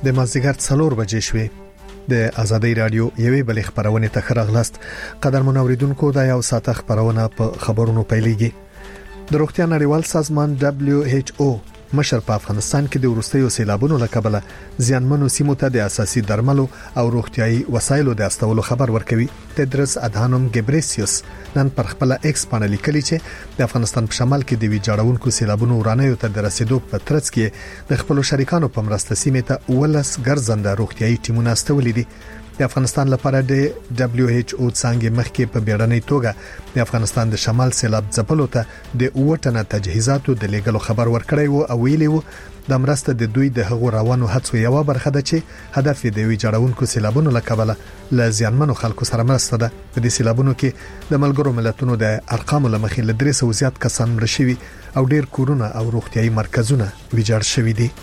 د مازدیګر 4 بجې شوې. د ازادۍ رادیو یوې بلې خبرونه ته خراغلاست. قدرمن اوریدونکو دا یو ساعت خبرونه په خبرونو پیلېږي. د روغتیا نړیوال سازمان WHO مشر په افغانستان کې د وروستیو سیلابونو له کبله زیانمنو سیمو ته د اساسي درملو او روغتيایي وسایلو د استولو خبر ورکوي. تدرس ادهانوم ګبریسیوس نن پر خپل ایکس باندې لیکلي چې د افغانستان په شمال کې د ویجاړونکو سیلابونو ورانیو ته د رسیدو په ترڅ کې د خپل شریکانو په مرسته سیمه ته ولس ګرځنده روغتيایي ټیمونه استولې دي. د افغانستان لپاره د WHO څنګه مخکې په بیړنۍ توګه د افغانستان د شمال سیلاب ځپلو ته د اوټنه تجهیزاتو د لېګلو خبر ورکړی وو او ویلي وو د مرسته د دوی د هغو روانو هڅو یو برخه ده چې هدف د ویجاړونکو سیلابونو لکبله ل زیانمنو خلکو سره مرسته ده. په دې سیلابونو کې د ملګرو ملتونو د ارقامو لمخې ل 300 زیات کسان مړ شوي او ډیر کورونه او روغتيایي مرکزونه ویجاړ شوي دي.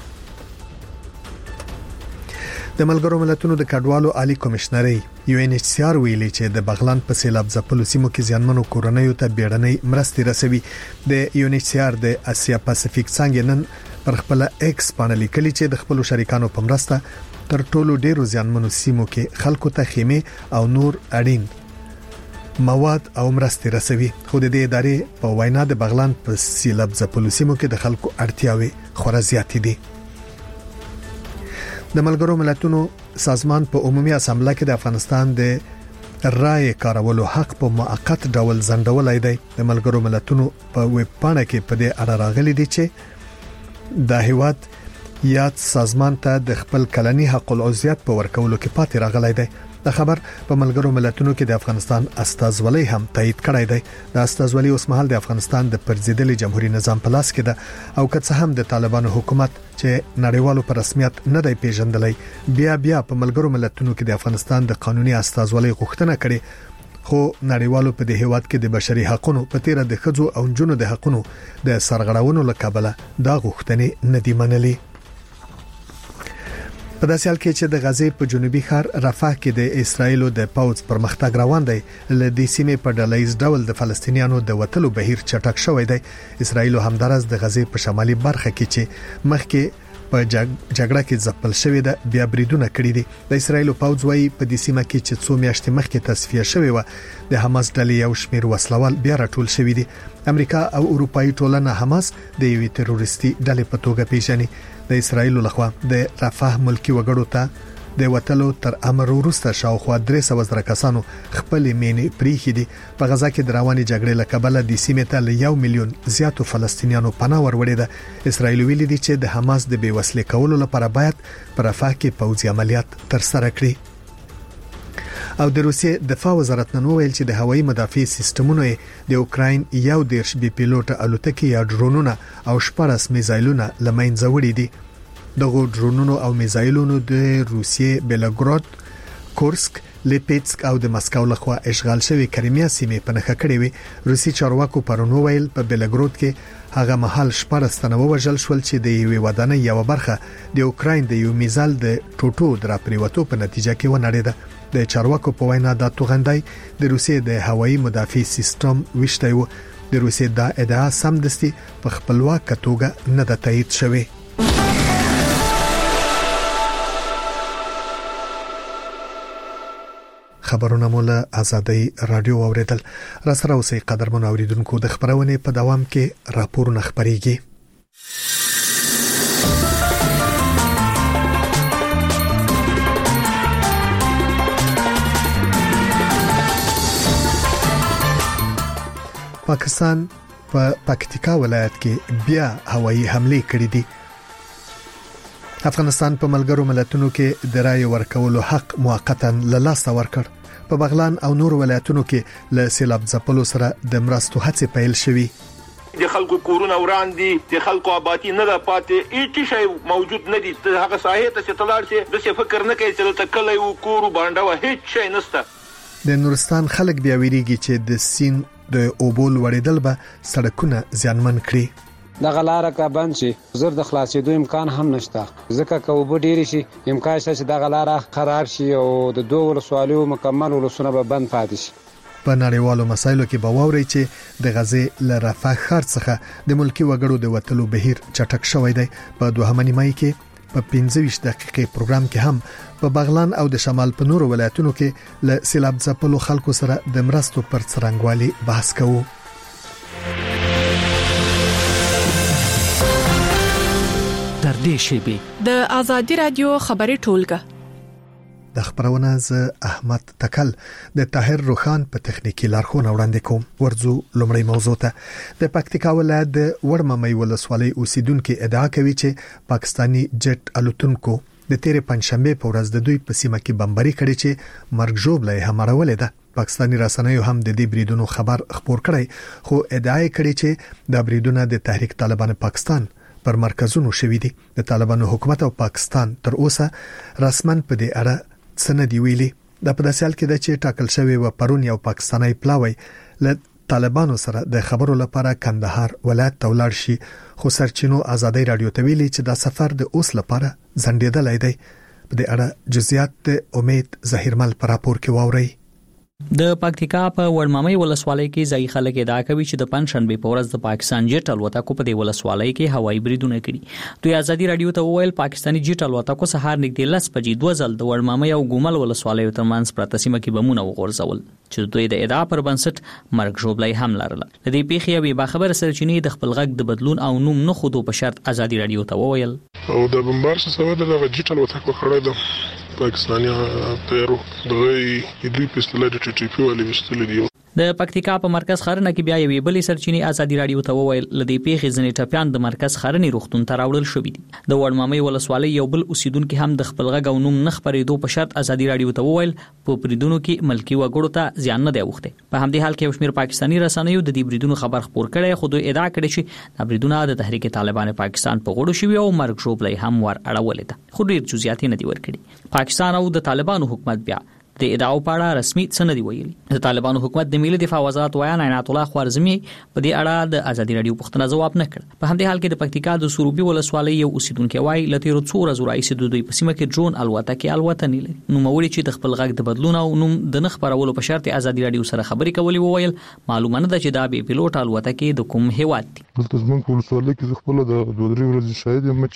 د ملګرو ملتونو د کډوالو عالی کمشنري UNHCR ویلي چې د بغلان په سیلاب ځپلو سیمو کې زیانمنو کورنیو ته بیړنۍ مرستې رسوي. د UNHCR د اسیا پاسفیک څنګه نن پر خپل ایکس باندې لیکلي چې د خپل شریکانو په مرسته تر ټولو ډیرو زیانمنو سیمو کې خلکو ته خیمه او نور اړین مواد او مرستې رسوي. خو د دې ادارې په وینا د بغلان په سیلاب ځپلو سیمو کې د خلکو اړتیاوي خورا زیاتې دي. د ملګرو ملتونو سازمان په عمومي اسامبله کې د افغانستان د رائے کارولو حق په موقت ډول ځنډولای دی. د ملګرو ملتونو په ویب پاڼه کې په دې اړه راغلي دي چې د هیواد یاد سازمان ته د خپل کلنی حق العضویت په ورکولو کې پاتې راغلی دی. د خبر په ملګرو ملتونو کې د افغانستان استازولۍ هم تایید کړی دی. د استازولۍ اوس مهال د افغانستان د پرزیدلي جمهوریت نظام په لاس کې ده او که څه هم د طالبانو حکومت چې نړیوالو په رسمیت نه دی پیژندلی بیا په ملګرو ملتونو کې د افغانستان د قانوني استازولۍ غوښتنه کړې، خو نړیوالو په دې هیواد کې د بشري حقوقو په تیر د ښځو او نجونو د حقوقو د سرغړونو لکبله دا غوښتنې نه دی منلي. په داسې حال کې چې د غزې په جنوبي ښار رفح کې د اسرایلو د پوځ پرمختګ روان دی، ل دې سیمې په ډلهیز ډول د فلسطینیانو د وټلو بهیر چټک شوی دی. اسرایلو همدارس د غزې په شمالي برخه کې چې مخکې په جګړه کې ځپل شوی ده بیا بریدونه کړی دي. د اسرایلو پوځ وايي په دې سیمه کې چې څو میاشتې مخکې تصفیه شوی و د حماس ډلې یو شمیر وسلوال بیا راټول شوی دي. امریکا او اروپאי ټولنه حماس د یوې تروریستي ډلې په توګه پیژني. د اسرایلو لخوا د رفح ملکی وګړو ته د وټلو تر امر وروسته شاوخوا 300 کسانو خپل مینې پریخي دي. په غزا کې د رواني جګړې لکبله د سیمې ته ل 1 میلیون زیاتو فلسطینیانو پناه وروړي ده. اسرایل ویلي دي چې د حماس د بیوسلې کولو لپاره باید پر رفح کې پوځي عملیات ترسره کړي. او د روسیې دفاع وزارت نن ویل چې د هوایي مدافع سیستمونو د اوکراین یو دیرش بي پیلوټ الوتکې یا ډرونونه او 14 میزایلونه لمنځه وړي دي. دغه ډرونونو او میزایلونو د روسیې بلګراد، کورسک، لیپیتسک او د مسکو لخوا اشغال شوی کریمیا سیمې په نخښه کړې وي. روسي چارواکو پرونو ویل په بلګراد کې هغه محل 14 تنه وژل شول چې د یوې ودانۍ یو برخه د اوکراین د یو میزایل د ټوټو درپریوتو په نتیجه کې ونړېده. د چارواکو په وینا دا توغندۍ د روسیې د هوایي مدافع سیستم وشته و. د روسیې دا ادعا سمدستي په خپلواک توګه نه ده تایید شوې. خبرونه مولا ازادۍ رادیو اوریدل. را سره اوسې قدرمن اوریدونکو د خبرونه په دوام کې راپورونه خبريږي. پاکستان په پکتیکا ولایت کې بیا هوایي حمله کړې دي. افغانستان په ملګرو ملتونو کې د رائے ورکولو حق موقتا له لاسه ورکړ. په بغلان او نور ولایتونو کې له سیلاب ځپلو سره د مرستو هڅې پیل شوې. د خلکو کورونه وران دي، د خلکو آبادی نه ده پاتې، هیڅ شی موجود نه دي. هغه ساحه ته چې تلار شي د څه فکر نه کوي چې ته کله یو کور باندې هیڅ شی نشته. د نورستان خلک بیا ویریږي چې د سین د اوبول وړیدل به سړکونه زیانمن کړي. د غلاره کا بند شي زر د خلاصېدو امکان هم نشته، ځکه که وب ډیر شي امکان شته چې د غلاره خراب شي او د دوه ولسوالیو مکمل ولسونه به بند پاتې شي. په نړیوالو مسایلو کې به واوري چې د غزې ل رفح ښار څخه د ملکی وګړو د وټلو بهیر چټک شوی دی. په 2 مای کې په 15 دقیقې پروګرام کې هم په بغلان او د شمال په نورو ولایتونو کې له سیلاب ځپلو خلکو سره د مرستو پر څرنګوالي بحث کوو. در دې شیبه د ازادي رادیو خبري ټولګه د خبرونه ز احمد تکل د طاهر روخان په تخنیکی لارښوونه وړاندې کوم. ورځو لومړی موضوع ته. د پکتیکا ولایت د وړممۍ ولسوالۍ اوسیدونکو ادعا کوي چې پاکستانی جټ الوتونکو د تیرې پنځشنبه په ورځ د دوی په سیمه کې بمباري کړې چې مرګ ژوبله یې هماړولې ده. پاکستانی رسنیو هم د دې بریدونو خبر خبر کړی، خو ادعا کړې چې د بریدونو د تحریک طالبان پاکستان پر مرکزونو شوې دي. د طالبانو حکومت او پاکستان تر اوسه رسمن په دې اړه څه نه دی ویلي. د په داسې حال کې د چې ټاکل شوی و پرون یو پاکستانی پلاوی له طالبانو سره د خبرو لپاره کندهار ولایت ته ولاړ شي، خو سرچینو ازادي رادیو ته ویلي چې دا سفر د اوس لپاره ځنډېدلی دی. په دې اړه جزئیات د امید ظهیرمل پر راپور کې واوري. د پکتیکا په وړممۍ ولسوالۍ کې ځای خلک ادعا کوي چې د پنځشنبه په ورځ د پاکستان جټ الوتکو په دې ولسوالۍ کې هوایي بریدونه کړي. دوی ازادي رادیو ته وویل پاکستانی جټ الوتکو سهار نږدې 10 بجې 2 ځل د وړممۍ او ګومل ولسوالیو ترمنځ پراته سیمه کې بمونه وغورځول چې دوی د ادعا پر بنسټ مرګ ژوبلې هم لرله. د دې پیښې یوې باخبره سرچینې د خپل غږ د بدلون او نوم نه خودو په شرط ازادي رادیو ته وویل او د بمبار څخه د جټ الوتکو خړې ده پاکستاني پیرو دغه دوی په اصطلاح د ټي پی والی وستل دي. د پکتیکا په مرکز خارنه کې بیا یوې بلې سرچینې ازادي رادیو ته وویل لدې پیښې ځنې ټپيان د مرکز خارني روغتون ته راوړل شوې دي. د وړممۍ ولسوالۍ یو بل اوسیدونکو هم د خپل غږ او نوم نه خبرېدو په شرط ازادي رادیو ته وویل په بریدونو کې ملکی وګړو ته زیان نه دی اوخته. په همدې حال کې یو شمېر پاکستانی رسنیو د دې بریدونو خبر خبر کړي، خو دوی ادعا کړې چې د بریدونو د تحریک طالبان پاکستان په غوړو شوی او مرګ ژوبلې هم ور اړولې ده، خو ډېر جزئیات نه دي ورکړي. پاکستان او د طالبانو حکومت بیا د ادعاو په اړه رسمي څه نه دی ویلي. د طالبانو حکومت د ملي دفاع وزارت ویان عنایت الله خوارزمي په دې اړه د ازادي رادیو پوښتنه ځواب نه کړ. په همدې حال کې د پکتیکا د سروبي ولسوالۍ یو اوسیدونکو وایي لته څو ورځې راځي د دوی په سیمه کې ډرون الوتکې الوتنې لري. نو موري چې د خپل غږ د بدلون او نوم د نخ خبرولو په شرط ازادي رادیو سره خبرې کولې وویل معلومه نه ده چې دا به پیلوټ الوتکې د کوم هیواد دي. دلته زموږ په ولسوالۍ کې خپل د 2-3 ورځې شاید مچ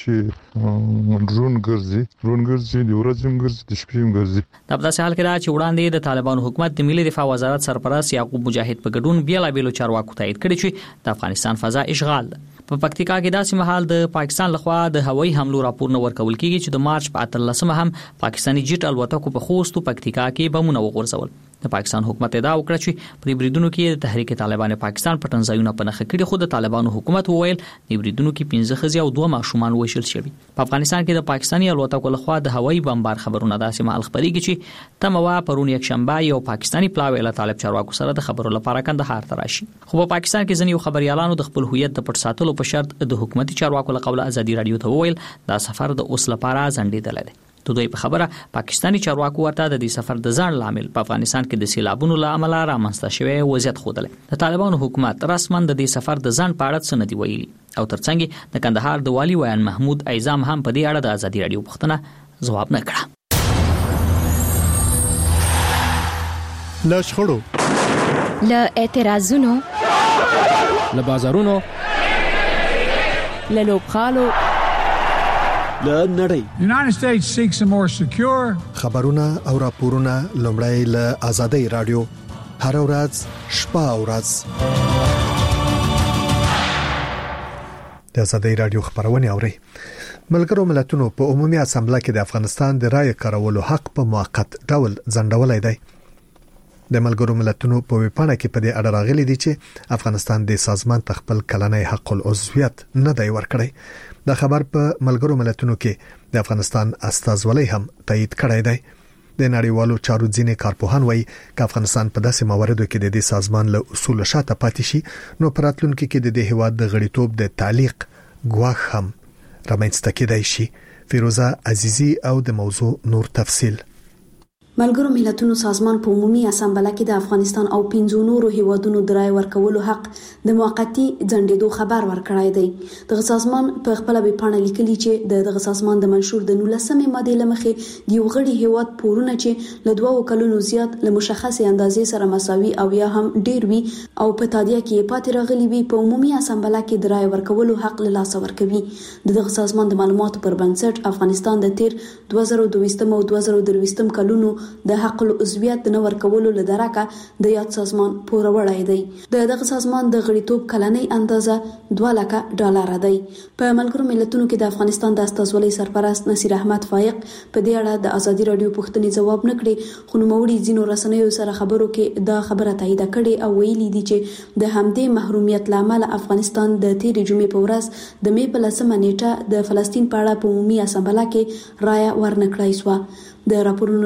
ډرون ګرځي د ورځې ګرځي د شپې ګرځي. په داسې حال کې دا چې وړاندې د طالبانو حکومت د ملي دفاع وزارت سرپرست یعقوب مجاهد په ګډون بیلابېلو چارواکو تایید کړی چې د افغانستان فضا اشغال ده. په پکتیکا کې داسې مهال د پاکستان لخوا د هوایي حملو راپور نه ورکول کیږي چې د مارچ په 18 هم پاکستانی جټ الوتکو په خوست پکتیکا کې بمونه وغورځول. د پاکستان حکومت ادعا وکړه چې په بریدونو کې د تحریک طالبان پاکستان پټنځایونه په نخښه کړي، خو د طالبانو حکومت وویل د بریدونو کې 15 ښځې او 2 ماشومان وژل شوي. په افغانستان کې د پاکستاني الوتکو لخوا د هوایي بمبار خبرونه داسې مهال خبرېږي چې تموا پرون یک شنبه یو پاکستانی پلاوی له طالب چارواکو سره د خبرو لپاره کندهار ته راشي. خو په پاکستان کې ځینې خبريالانو د خپل هویت د پټ ساتلو په شرط د حکومتي چارواکو له قوله ازادي رادیو ته وویل دا سفر د اوس لپاره ځنډېدل دی. دوی په خبره پاکستانی چارواکو ورته د دې سفر د ځان لامل په افغانستان کې د سیلابونو له امله رامنځته شوی وضعیت خوده. د طالبانو حکومت رسماً د دې سفر د ځان په اړه څه نه دی ویلي او ترڅنګ د کندهار د والی ویان محمود ایزام هم په دې اړه د ازادي رادیو پوښتنه ځواب نه کړ. له شخړو، له اعتراضونو، له بازارونو، له لوبخالو، له نړۍ. United States seeks a more secure. خبرونه او راپورونه لومړی له ازادي رادیو هر ورځ شپه او ورځ د ازادي رادیو خبرونه اوري. ملګرو ملتونو په عمومي اسامبله کې د افغانستان د رای کارولو حق په موقت ډول ځنډولای دی. د ملګرو ملتونو په ویپاڼه کې په دې اړه راغلي دي چې افغانستان د سازمان تخپل کلنۍ حق العضویت نه دی ورکړی. دا خبر په ملګرو ملتونو کې د افغانستان استازولۍ هم تایید کړی دی. د نړیوالو چارو ځینې کارپوهان وایي چې افغانستان په داسې مواردو کې د دې سازمان له اصول شاته پاتې شي نو پراتلونکو کې د دې هیواد د غړیتوب د تعلیق ګواښ هم رامنځته کېدای شي. فیروزه عزیزی او د موضوع نور تفصیل. ملګرو ملتونو سازمان په عمومي اسامبله کې د افغانستان او 15 نورو هیوادونو د رای ورکولو حق د موقتی ځنډېدو خبر ورکړی دی. د سازمان په خپل ویبپاڼه لیکلي چې د سازمان د منشور د 19مې ماده لمخې د یو غړي هیواد پورونه چې له 2 کلونو زیات له مشخصه اندازې سره مساوي او یا هم ډیر وي او په تادیه کې پاتې راغلي وي په عمومي اسامبله کې د رای ورکولو حق له لاسه ورکوي. د سازمان د معلوماتو پر بنسټ افغانستان د تیر 2022 او 2023 کلونو د حق العضویت د نور کولو لدرکه د یاد سازمان پوره وړای دی. دغه سازمان د غړیتوب کلنۍ اندازه $2,00,000 دی. په ملګرو ملتونو کې د افغانستان د استازولۍ سرپرست نصیر احمد فائق په دې اړه د ازادي رادیو پوښتنې ځواب نکړي، خو نوموړي ځینو رسنیو سره خبرو کې دا خبره تایید کړې او ویلي دي چې د همدې محرومیت لامل افغانستان د تیرې جمعې په ورځ د مې په 10مه نیټه د فلسطین په اړه په عمومي اسامبله کې رایه ورنکړای شو. د راپورونو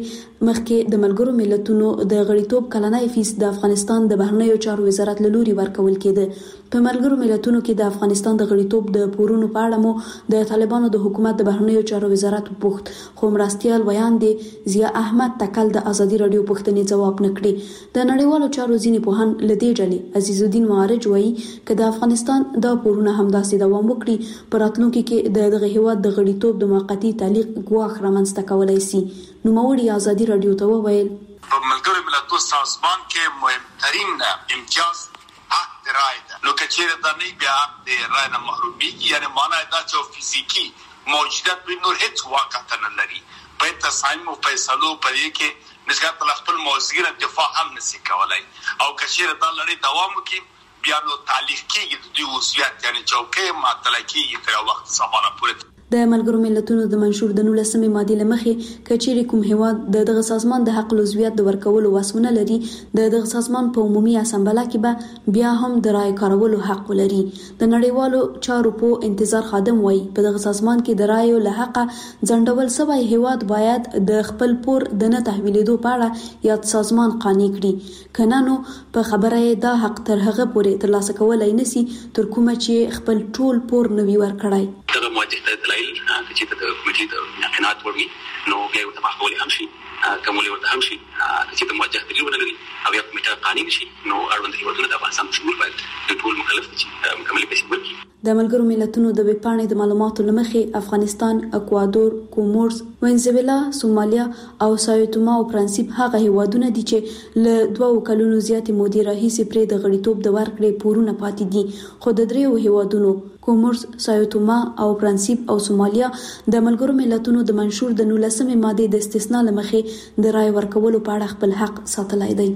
مخکې د ملګرو ملتونو د غړیتوب کلنۍ فیس د افغانستان د بهرنیو چارو وزارت له لوري ورکول کېده. په ملګرو ملتونو کې د افغانستان د غړیتوب د پورونو په اړه مو د طالبانو د حکومت د بهرنیو چارو وزارت پوښت، خو مرستيال ویاندې ضیا احمد تکل د ازادي رادیو پوښتنې ځواب نکړي. د نړیوالو چارو ځینې پوهان لدې ډلې عزیز الدین معارج وایي چې د افغانستان د پورونه همداسې دوام وکړي په راتلونکي کې دغه هیواد د غړیتوب د موقتی تعلیق ګواښ رامنځته کولای شي. نوموړي ازادي رادیو ته وویل په ملګرو ملتونو سازمان کې مهمترین امتیاز حق د رای ده، نو کچېره د نه بیا د رای نه محرومیږي، یعنی معنی دا چې فزیکی موجودیت به نور هیڅ واقعیت نه لري. په تصمیم او فیصلو پرې کې نسبت له خپل موضوع دفاع هم نشي کولای، او کچېره دا لړۍ دوام وکړي بیا نو تعلیق کېږي د وضعیت، یعنی چوکۍ معطله کېږي تر وخت زمانه پورې. د ملګرو ملتونو د منشور د 19مې ماده لمخې کچېری کوم هیواد دغه سازمان د حق العضویت د ورکولو وسونه لري، دغه سازمان په عمومي اسامبله کې به بیا هم د رای کارولو حق لري. د نړیوالو چارو په انتظار خادم وایي په دغه سازمان کې د رایو له حق ځنډول سوی هیواد باید د خپل پور د نه تحویلېدو په اړه یاد سازمان قانع کړي، کنه نو په خبره دا حق تر هغه پورې ترلاسه کولای نشي تر کومه چې خپل ټول پور نوي ورکړای. دغه موجهه دلایل چې د کمیټې د قناعت وړي نو بیا یو تماخول هم شي کومول ورته هم شي چې د موجهه دلیل ولري او یا کمیټه قانوني شي نو اړوند هیوادونه د افغانستان شمول باید د ټول مکلف شي مکمل پیسې ورکړي. د ملګرو ملتونو د ویبپاڼې د معلوماتو لمخې افغانستان، اکوادور، کومورز، وینزویلا، سومالیا او ساو او پرنسیپ هغه هیوادونه دي چې له 2 کلونو زیاتې مودې راهیسې پرې د غړیتوب د ورکړې پورونه پاتې دي، خو د دریو هیوادونو کومورز، ساو او پرنسیپ او سومالیا د ملګرو ملتونو د منشور د 19مې ماده د استثناء لمخې د رای ورکولو په اړه خپل حق ساتلای دی.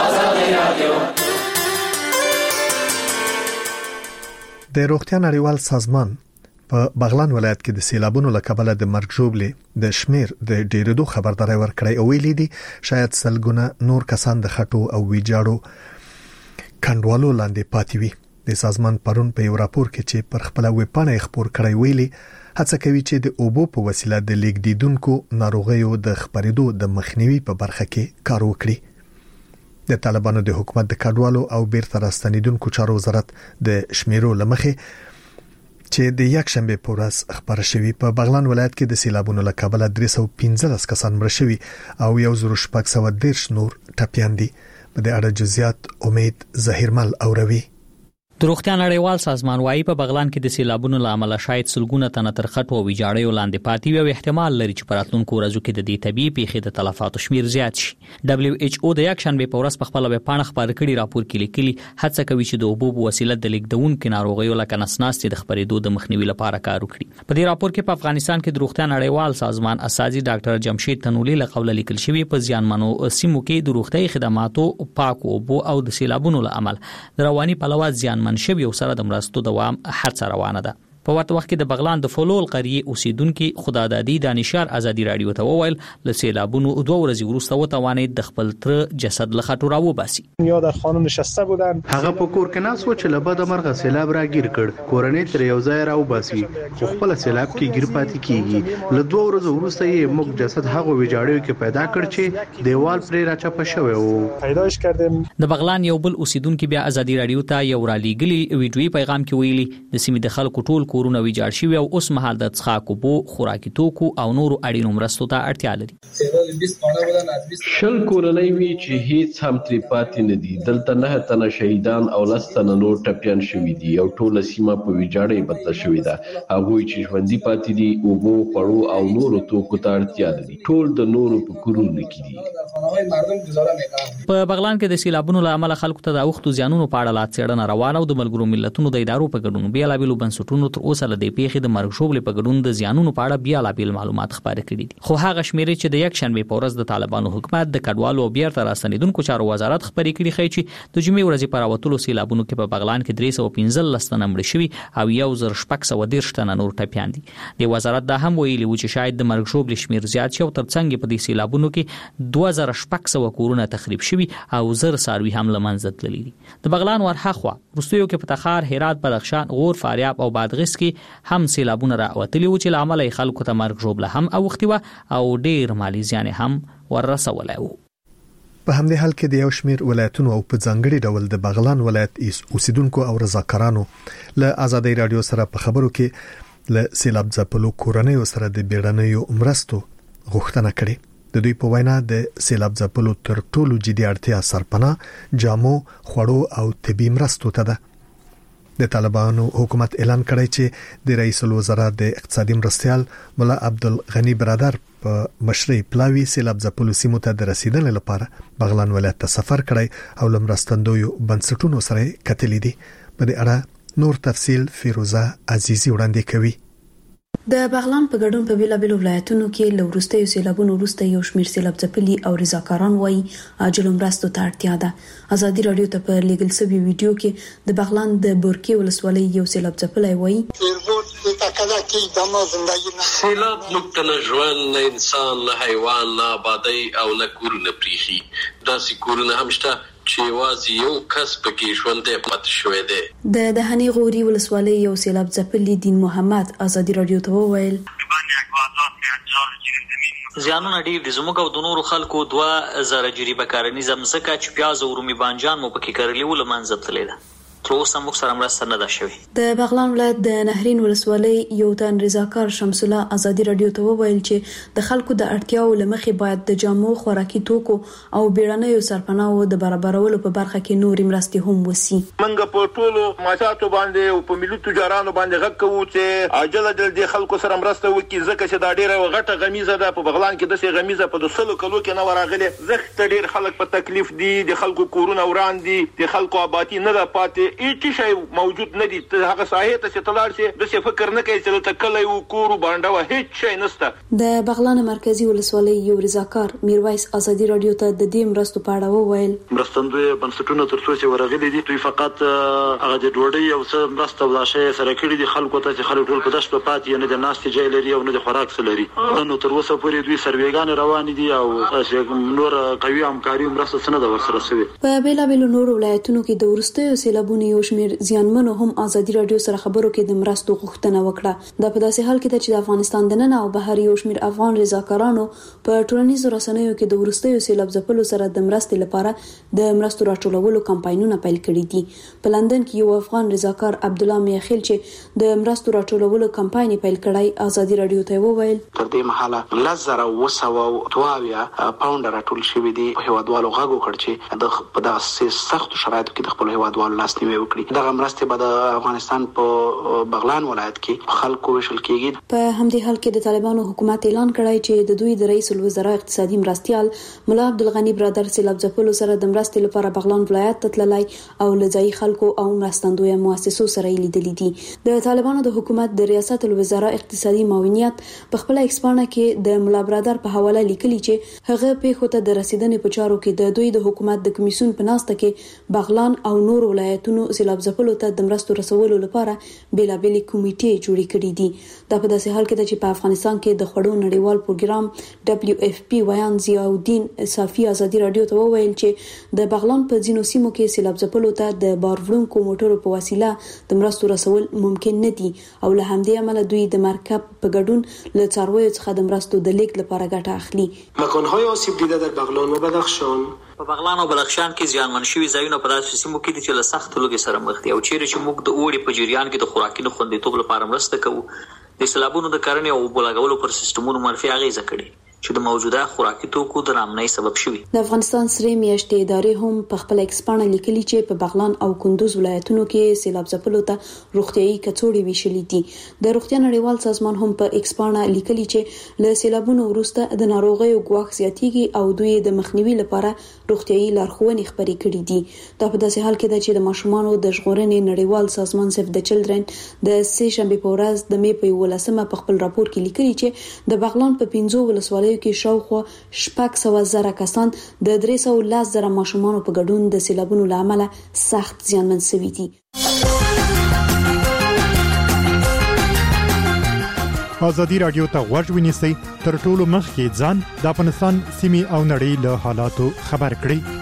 د روغتیا نړیوال سازمان په بغلان ولایت کې د سیلابونو له کبله د مرګ ژوبلې د شمیر د ډیرېدو خبرداري ورکړی او ویلي دي شاید سلګونه نور کسان د خټو او ویجاړو کندوالو لاندې پاتې وي. د سازمان پرون په یو راپور کې چې پر خپل ویبپاڼه خبر کړی ویلي هڅه کوي چې د اوبو په وسیله د لیکدیدونکو ناروغیو د خبرېدو د مخنیوي په برخه کې کار وکړي. د طالبانو د حکومت د کډوالو او بیرته راستنیدونکو چارو وزارت د شمیرو لمخې چې د یک شنبه په ورځ خبر شوی په بغلان ولایت کې د سیلابونو له کبله 315 کسان مړ شوي او 1610 نور ټپيان دي. په دې اړه جزئیات امید ظهیرمل اوروي. د روغتیا نړیوال سازمان وايي په بغلان کې د سیلابونو لامل شاید سلګونه تنه تر خټو او ویجاړیو لاندې پاتې وي او احتمال لري چې پراتلونکو ورځو کې د دې طبي پیښې د تلفاتو شمیر زیات شي. WHO د یک شنبه په ورځ په خپل ویبپاڼه خبر کړي راپور کې لیکلي هڅه کوي چې د اوبو په وسیله د لیکدونکو ناروغیو لکه نسناستي د خبرېدو د مخنیوي لپاره کار وکړي. په دې راپور کې په افغانستان کې د روغتیا نړیوال سازمان اساسي ډاکټر جمشید تنولی له قوله لیکل شوی په زیانمنو سیمو کې د روغتي خدماتو پاک اوبو او د سیلابونو لامل د رواني پلوات زیانمن شوی او سره د مرستو دوام هڅه روانه ده. په ورته وخت کې د بغلان د فلول قريه اوسیدونکو خدادادي دانشار ازادي رادیو ته وویل ل سیلابونو 2 ورځې وروسته وتوانید د خپل تر جسد له خټو راو باسي. یا در خانه نشسته بودن، هغه په کور کې ناس و چې له بده مرغه سیلاب راګیر کړ، کورنۍ تر یو ځای راو باسي خو خپل سیلاب کې ګیر پاتې کیږي. له 2 ورځې وروسته یې موږ جسد هغه ویجاړیو کې پیدا کړ چې دیوال پرې راچپه شوی و. پیداش کردیم. د بغلان یو بل اوسیدونکو بیا ازادي رادیو ته یو را لېګلی ویډیوي پیغام کې ویلي د سیمې د خلکو ټول کورونه ویجاړ شوي او اوس مهال د څښاک اوبو، خوراکي توکو او نورو اړینو مرستو ته اړتیا لري. 20 کورنۍ وی چې هیڅ هم ترې پاتې نه دي. دلته 9 تنه شهیدان او 10 تنه نور ټپیان شوي دي او ټوله سیمه په ویجاړۍ بدله شوې ده. هغوی چې ژوندي پاتې دي اوبو، خوړو او نورو توکو ته اړتیا لري. ټول د نورو په کورونو کې دي. په بغلان کې د سیلابونو له امله خلکو ته د اوښتو زیانونو په اړه لا څېړنه روانه او د ملګرو ملتونو د ادارو په ګډون بیلابېلو بنسټونو تر اوسه له دې پیښې د مرګ ژوبلې په ګډون د زیانونو په اړه بیلابېل معلومات خپاره کړي دي. خو هغه شمیرې چې د یکشنبې په ورځ د طالبانو حکومت د کډوالو او بیرته راستنیدونکو چارو وزارت خپرې کړي ښیي چې د جمعې ورځې په راوتلو سیلابونو کې په بغلان کې 315 تنه مړه شوي او 1613 تنه نور ټپیان دي. د وزارت دا هم ویلي و چې شاید د مرګ ژوبلې شمیر زیات شي او ترڅنګ په دې سیلابونو کې 2600 کورونه تخریب شوي او زر څاروي هم له منځه تللي دي. د بغلان ورهاخوا وروستیو کې په تخار، هرات، بدخشان، غور، فاریاب او بادغیس کې هم سیلابونه راوتلي و چې له امله خلکو ته مرګ ژوبله هم اوښتې وه او ډېر مالي زیان هم ورسولی و. په همدې حال کې د یو شمیر ولایتونو او په ځانګړي ډول د بغلان ولایت اوسیدونکو او رضاکارانو له آزادۍ رادیو سره په خبرو کې له سیلاب ځپلو کورنیو سره د بیړنیو مرستو غوښتنه کړې. د دوی په وینا د سیلاب ځپلو تر ټولو جدي اړتیا سرپناه، جامو، خوړو او طبي مرستو ته ده. د طالبانو حکومت اعلان کړی چې د رئیس الوزرا د اقتصادي مرستيال مولا عبدالغنی برادر په مشرۍ پلاوی سیلاب ځپلو سیمو ته د رسیدنې لپاره بغلان ولایت ته سفر کړی او لمرستندویو بنسټونو سره کتلې دي. په دې اړه نور تفصیل فیروزه عزیزی وړاندې کوي. د بغلان په ګډون په بیلابېلو ولایتونو کې له وروستیو سیلابونو وروسته یو شمېر سیلاب ځپلي او رضاکاران وایي عاجل مرستو ته اړتیا ده. ازادي رادیو ته په لیږل شوي ویډیو کې د بغلان د بورکې ولسوالۍ یو سیلاب ځپلی وایي سیلاب موږ ته نه ژوند، نه انسان، نه حیوان، نه آبادۍ او نه کورونه پریښي. داسې کورونه هم شته چې یوازې یو کس پکې ژوندی پاتې شوی دی. د دهنی غوري ولسوالۍ یو سیلاب ځپلي دین محمد ازادي رادیو ته وویل زیانونه ډیر دي. زموږ او د نورو خلکو 2000 جریبه کارنیزه مځکه چې پیاز او رومي بانجان مو پکې کرلي و له منځه تللې ده. تر اوسه موږ سره مرسته نه ده شوې. د بغلان ولایت د نهرین ولسوالۍ یو تن رضاکار شمس الله ازادي رادیو ته وویل چې د خلکو د اړتیاو لمخې باید د جامو، خوراکي توکو او بیړنیو سرپناهو د برابرولو په برخه کې نورې مرستې هم وسی. منګه په ټولو ماچاتو باندې او په ملي تجارانو باندې غږ کوو چې عاجله د خلکو سره مرسته وکړي، ځکه چې دا ډیره غټه غمیزه ده. په بغلان کې د سي غمیزه په 200 کلو کې نه ورغله. زخت ډیر خلک په تکلیف دي، د خلکو کورونه وران دي، د خلکو آبادی نه ده پاتې. هیڅ شی موجود نه دي. هغه ساحه ته چې تلار شي د څه فکر نه کوي چې ته کله یو کور باندې هیڅ شی نشته. د بغلان مرکزی ولسوالۍ یو رضاکار میرویس ازادي رادیو ته د دې مرستو په اړه وویل مرستندوی بنسټونه تر څو چې ورغلي دي دوی فقط هغه د ډوډۍ او څه مرسته ولاشه سره کړی دي. خلکو ته چې خلک ټول په دشت په پاتې نه د ناستې ځای لري او نه د خوراک څه لري. نو تر اوسه پورې دوی سروېګان روان دي او نور قوي همکاري مرسته څنګه د ورسره شوی. په بیلابېلو نورو ولایتونو کې د ورستیو سیلابونو یو شمېر زیانمنو هم ازادي رادیو سره خبرو کې د مرستو غوښتنه وکړه. دا په داسې حال کې چې د افغانستان دننه او بهر یو شمېر افغان رضاکارانو په ټولنیزو رسنیو کې د ورستیو سیلاب ځپلو سره د مرستې لپاره د مرستو راټولولو کمپاینونه پیل کړي دي. په لندن کې یو افغان رضاکار عبدالله میخیل چې د مرستو راټولولو کمپاین پیل کړی ازادي رادیو ته وویل تر دې مهاله 1922 پاونډ راټول شوی دي. په هیوادوالو غږ وکړ چې په داسې سختو شرایطو کې د خپل هیوادوالو لاسنیوي وکړي. دغه مرستې به د افغانستان په بغلان ولایت کې خلکو وشل کېږي. په همدې حال کې د طالبانو حکومت اعلان کړی چې د دوی د رئیس الوزرا اقتصادي مرستيال مولا عبدالغنی برادر سیلاب ځپلو سره د مرستې لپاره بغلان ولایت ته تللی او لځای خلکو او مرستندوی مؤسسو سره لیدلې دي. د طالبانو د حکومت د ریاست الوزرا اقتصادي معاونیت په خپل ایکسپانه کې د مولا برادر په حواله لیکلي چې هغه پیښو ته د رسیدنې په چارو کې د دوی د حکومت د کمیسیون په ناسته کې بغلان او نور ولایتونو سیلاب ځپلو ته د مرستو رسولو لپاره بیلابېلې کمیټې جوړې کړې دي. دا په داسې حال کې ده چې په افغانستان کې د خوړو نړیوال پروګرام WFP ویان ضیاءالدین صافی ازادي رادیو ته وویل چې د بغلان په ځینو سیمو کې سیلاب ځپلو ته د باروړونکو موټرو په وسیله د مرستو رسول ممکن نه دي او له همدې امله دوی د مرکب په ګډون له څارویو څخه د مرستو د لیږد لپاره ګټه اخلي. مکان‌های آسیب دیده در بغلان و بدخشان په بغلان او بلخشان کې زیانمن شوي ځایونه په داسې سیمو کې دي چې له سخت لوږې سره مخ دي او چیرې چې موږ د اوړي په جریان کې د خوراکي نه خوندیتوب لپاره مرسته کوو د سیلابونو د کرنې او اوبو لګولو پر سیستمونو منفي اغیزه کړي چې د موجوده خوراکي توکو د نامنۍ سبب شوي. د افغانستان سره میاشتې ادارې هم په خپل ایکسپانه لیکلي چې په بغلان او کندوز ولایتونو کې سیلاب ځپلو ته روغتيایي کڅوړې ویشلې دي. د روغتیا نړیوال سازمان هم په ایکسپانه لیکلي چې له سیلابونو وروسته د ناروغیو ګواښ زیاتېږي او دوی د مخنیوي لپاره روغتيایي لارښوونې خبرې کړې دي. دا په داسې حال کې ده چې د ماشومانو د ژغورنې نړیوال سازمان سیف د چلډرن د سه شنبه په ورځ د می په 18 په خپل راپور کې لیکلي چې د بغلان په 15 ولسوالیو کې شاوخوا 600,000 کسان د 310,000 ماشومانو په ګډون د سیلابونو له امله سخت زیانمن شوي دي. ازادي رادیو ته غوږ ونیسئ تر ټولو مخکې ځان د افغانستان سیمې او نړۍ له حالاتو خبر کړئ.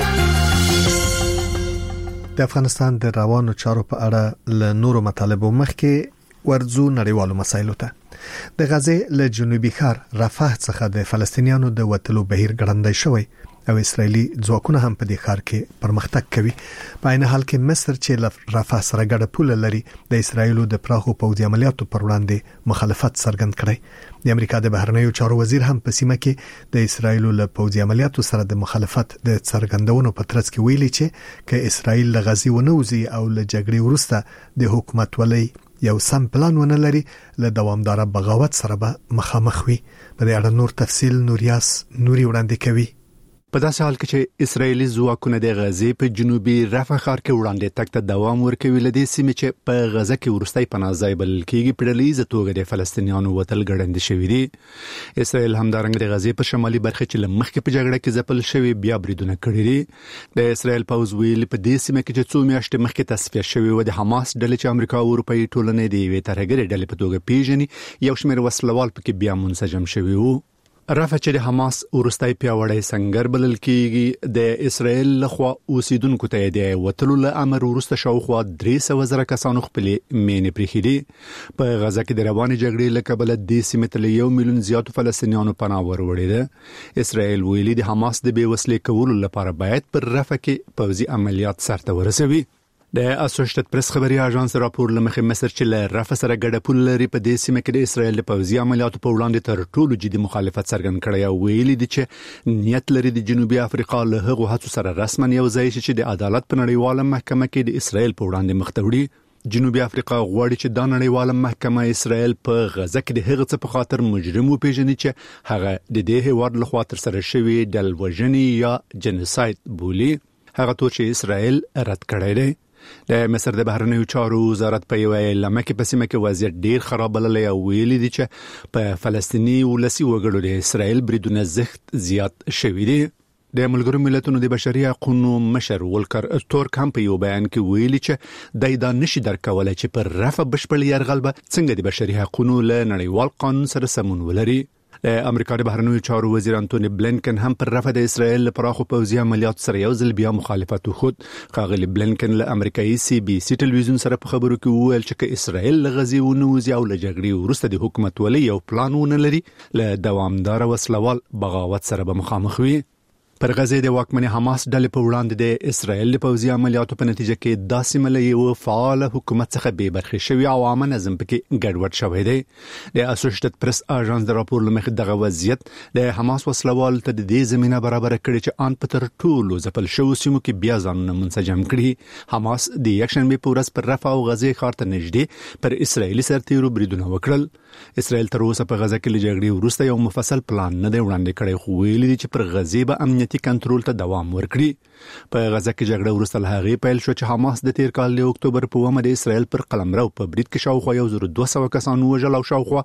د افغانستان د روانو چارو په اړه له نورو مطالبو مخکې ورځو نړیوالو مسایلو ته. د غزې له جنوبي ښار رفح څخه د فلسطینیانو د وټلو بهیر ګړندی شوی او اسرایلی ځواکونه هم په دې ښار کې پرمختګ کوي. په عین حال کې مصر چې رفح سره ګډه پوله لري د اسرایلو د پراخو پوځي عملیاتو پر وړاندې مخالفت څرګند کړی. د امریکا د بهرنیو چارو وزیر هم په سیمه کې د اسرایلو له پوځي عملیاتو سره د مخالفت د څرګندونو په ترڅ کې ویلي چې که اسرایل له غزې ونوځي او له جګړې وروسته د حکومت ولې یو سم پلان ونه لري له دوامدار بغاوت سره به مخامخ وي. په دې اړه نور تفصیل نوریاس نوري وړاندې کوي. په داسې حال کې چې اسرایلی ځواکونه د غزې په جنوبي رفح ښار کې وړاندې تک ته دوام ورکوي لدې سیمې چې په غزه کې ورستۍ پناه ځای بلل کېږي په ډلهییزه توګه د فلسطینیانو وتل ګړندي شوي دي. اسرایل همدارنګه د غزې په شمالي برخه کې لمخکې په جګړه کې ځپل شوی بیا بریدونه کړي دي. د اسرایل پوځ ویلي په دې سیمه کې چې څو میاشتې مخکې تصفیه شوی و د حماس ډلې چې امریکا او اروپאי ټولنې د یوې ترهګرې ډلې په توګه پیژني یو شمېر وسلوال پکې بیا منسجم شوی وو. رفح چې د حماس ورستۍ پیاوړی سنگر بلل کېږي د اسرایل لخوا اوسیدونکو ته د وټلو له امر ورسته شاوخوا 300,000 کسانو خپل مینې پرېښي دي. په غزه کې د روانې جګړې له کبله د سیمې ته 1 میلیون زیاتو فلسطینیانو پناه وروړې ده. اسرایل ویلي د حماس د بې وسلې کولو لپاره باید پر رفح کې پوځي عملیات سرته ورسوي. د اسوسییټډ پریس خبري اژانس راپور لمخې مصر چې له رفح سره ګډه پول لري په دې سیمه کې د اسرایل د پوځي عملیاتو په وړاندې تر ټولو جدي مخالفت څرګند کړی او ویلي دي چې نیت لري د جنوبي افریقا له هغو هڅو سره رسما یو ځای شي چې د عدالت په نړیواله محکمه کې د اسرایل په وړاندې مخ ته وړي. جنوبي افریقا غواړي چې د نړیواله محکمه اسرایل په غزه کې د هغه څه په خاطر مجرم وپیژني چې هغه د دې هیواد لخوا تر سره شوی ډلوژنې یا جنوساید بولي. هغه تور چې اسرایل رد کړی دی. د مصر د بهرنیو چارو وزارت په یو اعلامیه کې په سیمه کې وضعیت ډیر خراب بللی او ویلي دي چې په فلسطیني ولسي وګړو د اسرایل بریدونه زیات شوي دي. د ملګرو ملتونو د بشري حقوقو مشر ولکر تورک هم په یو بیان کې ویلي چې دای دا نشي درکولای چې پر رفح بشپړ یرغل به څنګه د بشري حقوقو له نړیوال قانون سره سمون ولري. د امریکا د بهرنیو چارو وزیر انټونی بلینکن هم پر رفح د اسرایل لپاره خو پوځي عملیات سره یو ځل بیا مخالفت وکړ. خاغلی بلینکن له امریکایي CBC ټلویزیون سره په خبرو کې وویل چې اسرایل له غزې ونوځي او له جګړې وروسته د حکومت ولې یو پلان ونه لري له دوامدار وسلوال بغاوت سره به مخامخ وي. پر غزې د واکمنې حماس ډلې په وړاندې د اسرایل د پوځي عملیاتو په نتیجه کې داسې ملي او فعال حکومت څخه بې برخې شوی او عامه نظم پکې ګډوډ شوی دی. د اسوسییټډ پریس اژانس د راپور لمخې دغه وضعیت د حماس وسلوال ته د دې زمينه برابر کړي چې ان په تر ټولو ځپل شو سیمو کې بیا ځانونه منسجم کړي. حماس د یکشنبه په ورځ پر رفح او غزې ښار ته نږدې پر اسرایلی سرتیرو بریدونه وکړل. اسرایل تر اوسه په غزه کې له جګړې وروسته یو مفصل پلان نه دی وړاندې کړی خو ویلي دي چې پر غزې به امنیتي کنټرول ته دوام ورکړي. په غزه کې جګړه وروسته له هغې پیل شو چې حماس د تیر کال د اکتوبر په 1 د اسرایل پر قلمرو په برید کې شاوخوا 1200 کسان وژل او شاوخوا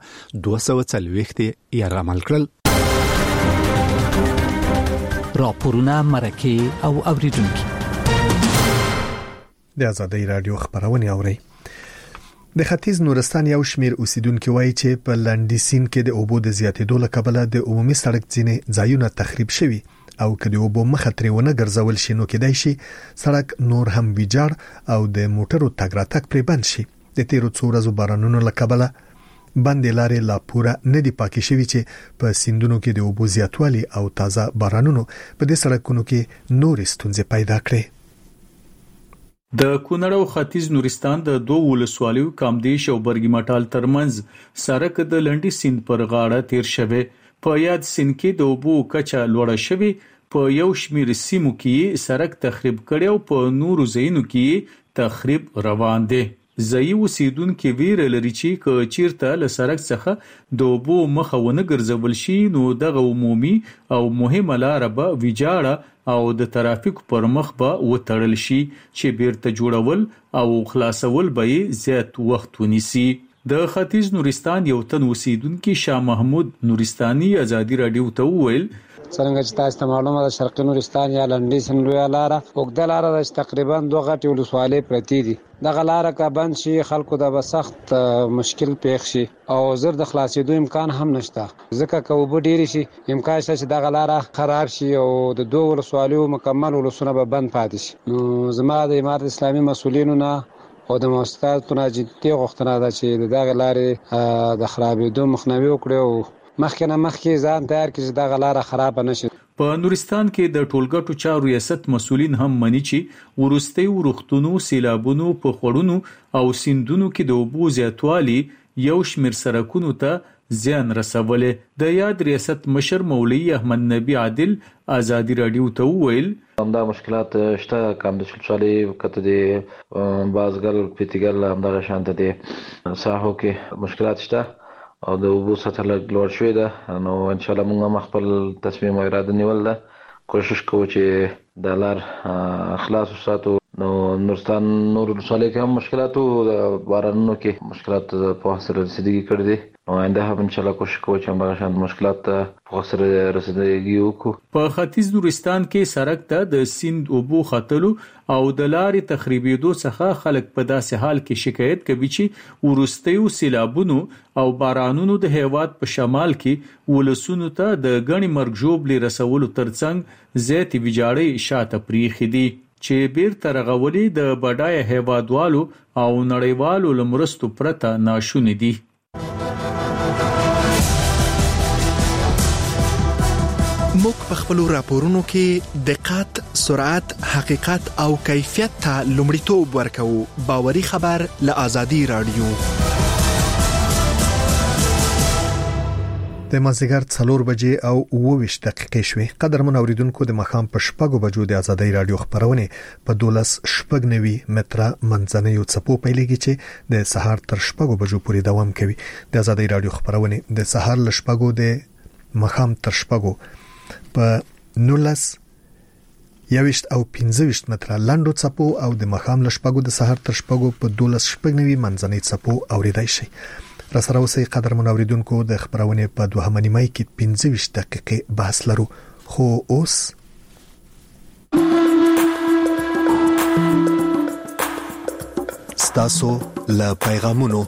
240 یې عمل کړل. راپورونه مرکه او اوریدونکو د آزادۍ رادیو خبرونه اوري. د ختیځ نورستان یو شمیر اوسیدونکو وایي چې په لنډیسین کې د اوبو د زیاتېدو له کبله د عمومي سړک ځینې ځایونه تخریب شوي او کله اوبو مخه ترونه ګرځول شي نو کېدای شي سړک نور هم ویجاړ او د موټرو تګ راتګ پرې بند شي. د تیرو څو ورځو بارانونو له کبله باندې لارې لا پوره نه دی پاکي شوی چې په سیندونو کې د اوبو زیاتوالی او تازه بارانونو په دې سړکونو کې نور ستونزې پیدا کړې. د کونړ او ختیځ نورستان د دوه ولسوالیو کامدیش او برګی مټال ترمنځ سړک د لنډي سیند پر غاړه تیر شوی. په یاد سیند کې د اوبو کچه لوړه شوی. په یو شمیر سیمو کې سړک تخریب کړي او په نورو ځایونو کې تخریب روان دي. ځایي اوسیدونکو ویره لري چې که چیرته له سړک څخه د اوبو مخه ونه ګرځول شي نو دغه عمومي او مهمه لار به ویجاړه او د ترافیک پر مخ به وتړل شي چې بیرته جوړول او خلاصول به زیات وخت ونیسي. د ختیځ نورستان یو تن اوسیدونکو شاه محمود نورستاني ازادي رادیو ته وویل څنګه چې تاسو ته معلومه ده شرقي نورستان یا لنډي سیند لویه لاره اوږده لاره ده تقریبا 2 غټې ولسوالۍ پرتې دي. دغه لاره که بند شي خلکو ته به سخت مشکل پیښ شي او زر د خلاصېدو امکان هم نشته ځکه که اوبه ډېرې شي امکان شته چې دغه لاره خراب شي او د 2 ولسوالیو مکمل ولسونه به بند پاتې شي. نو زما د امارت اسلامي مسؤلینو نه او د مؤسساتو نه جدي غوښتنه ده چې دغه لارې د خرابېدو مخنیوي وکړي او مخکې ځان تیار کړي چې دغه لاره خراب نشي. په نورستان کې د ټولګټو چارو ریاست مسؤلین هم مني چې ورستي ورختونو سیلابونو په خړونو او سیندونو کې د اوبو زیاتوالی یو شمیر سرکونو ته زیان رسولې. د یاد ریاست مشر مولوی احمد نبی عادل ازادي رادیو ته وویل همدا مشکلات شته کم د شلشالي کته دي بازګل پیتګل همدا شانت دي ساحو کې مشکلات شته او د اوبو سطح لوړ شوې ده. نو ان شاء الله موږ خپل تصمیم او اراده نیول ده کوشش کوو چې د لار خلاص وساتو. نو نورستان نور ولسوالۍ کې هم مشکلات او بارانونو کې مشکلات په سره رسیدګي کړې دي. نو آینده هم ان شاء الله کوشش کوو چې همغه شان مشکلات په سره رسیدګي وکړو. په ختیځ نورستان کې سړک ته د سیند اوبو خطلو او د لارې تخریبېدو څخه خلک په داسې حال کې شکایت کوي چې ورستیو سیلابونو او بارانونو د هیواد په شمال کې ولسونو ته د غني مرګ ژوبلې رسولو ترڅنګ زیاتې ویجاړې شاته پریخي دي چې بیرته رغولې د بډای هیوادوالو او نړیوالو لمرستو پرته ناشونې دي. موږ په خپل راپورونو کې دقت، سرعت، حقیقت او کیفیت ته لومړیتوب ورکوو. باوري خبر له آزادي رادیو. د مازیګر 4 بجې او 29 دقیقې شوې. قدرمن اوریدونکو د مخام په شپږو بجو د آزادۍ رادیو خبرونه په 12:90 متره منځنیو څپو پیلېږي چې د سهار تر شپږو بجو پورې دوام کوي. د آزادۍ رادیو خبرونه د سهار ل شپږو د مخام تر شپږو په 19 یوشت او 15 متره لاندو څپو او د مخام ل شپږو د سهار تر شپږو په 12:90 منځنی څپو اوریدای شي. را سره اوسې قدرمن اوریدونکو د خبرونه په 2 نیمه کې 15 دقیقې بحث لرو. خو اوس ستاسو له پیغامونو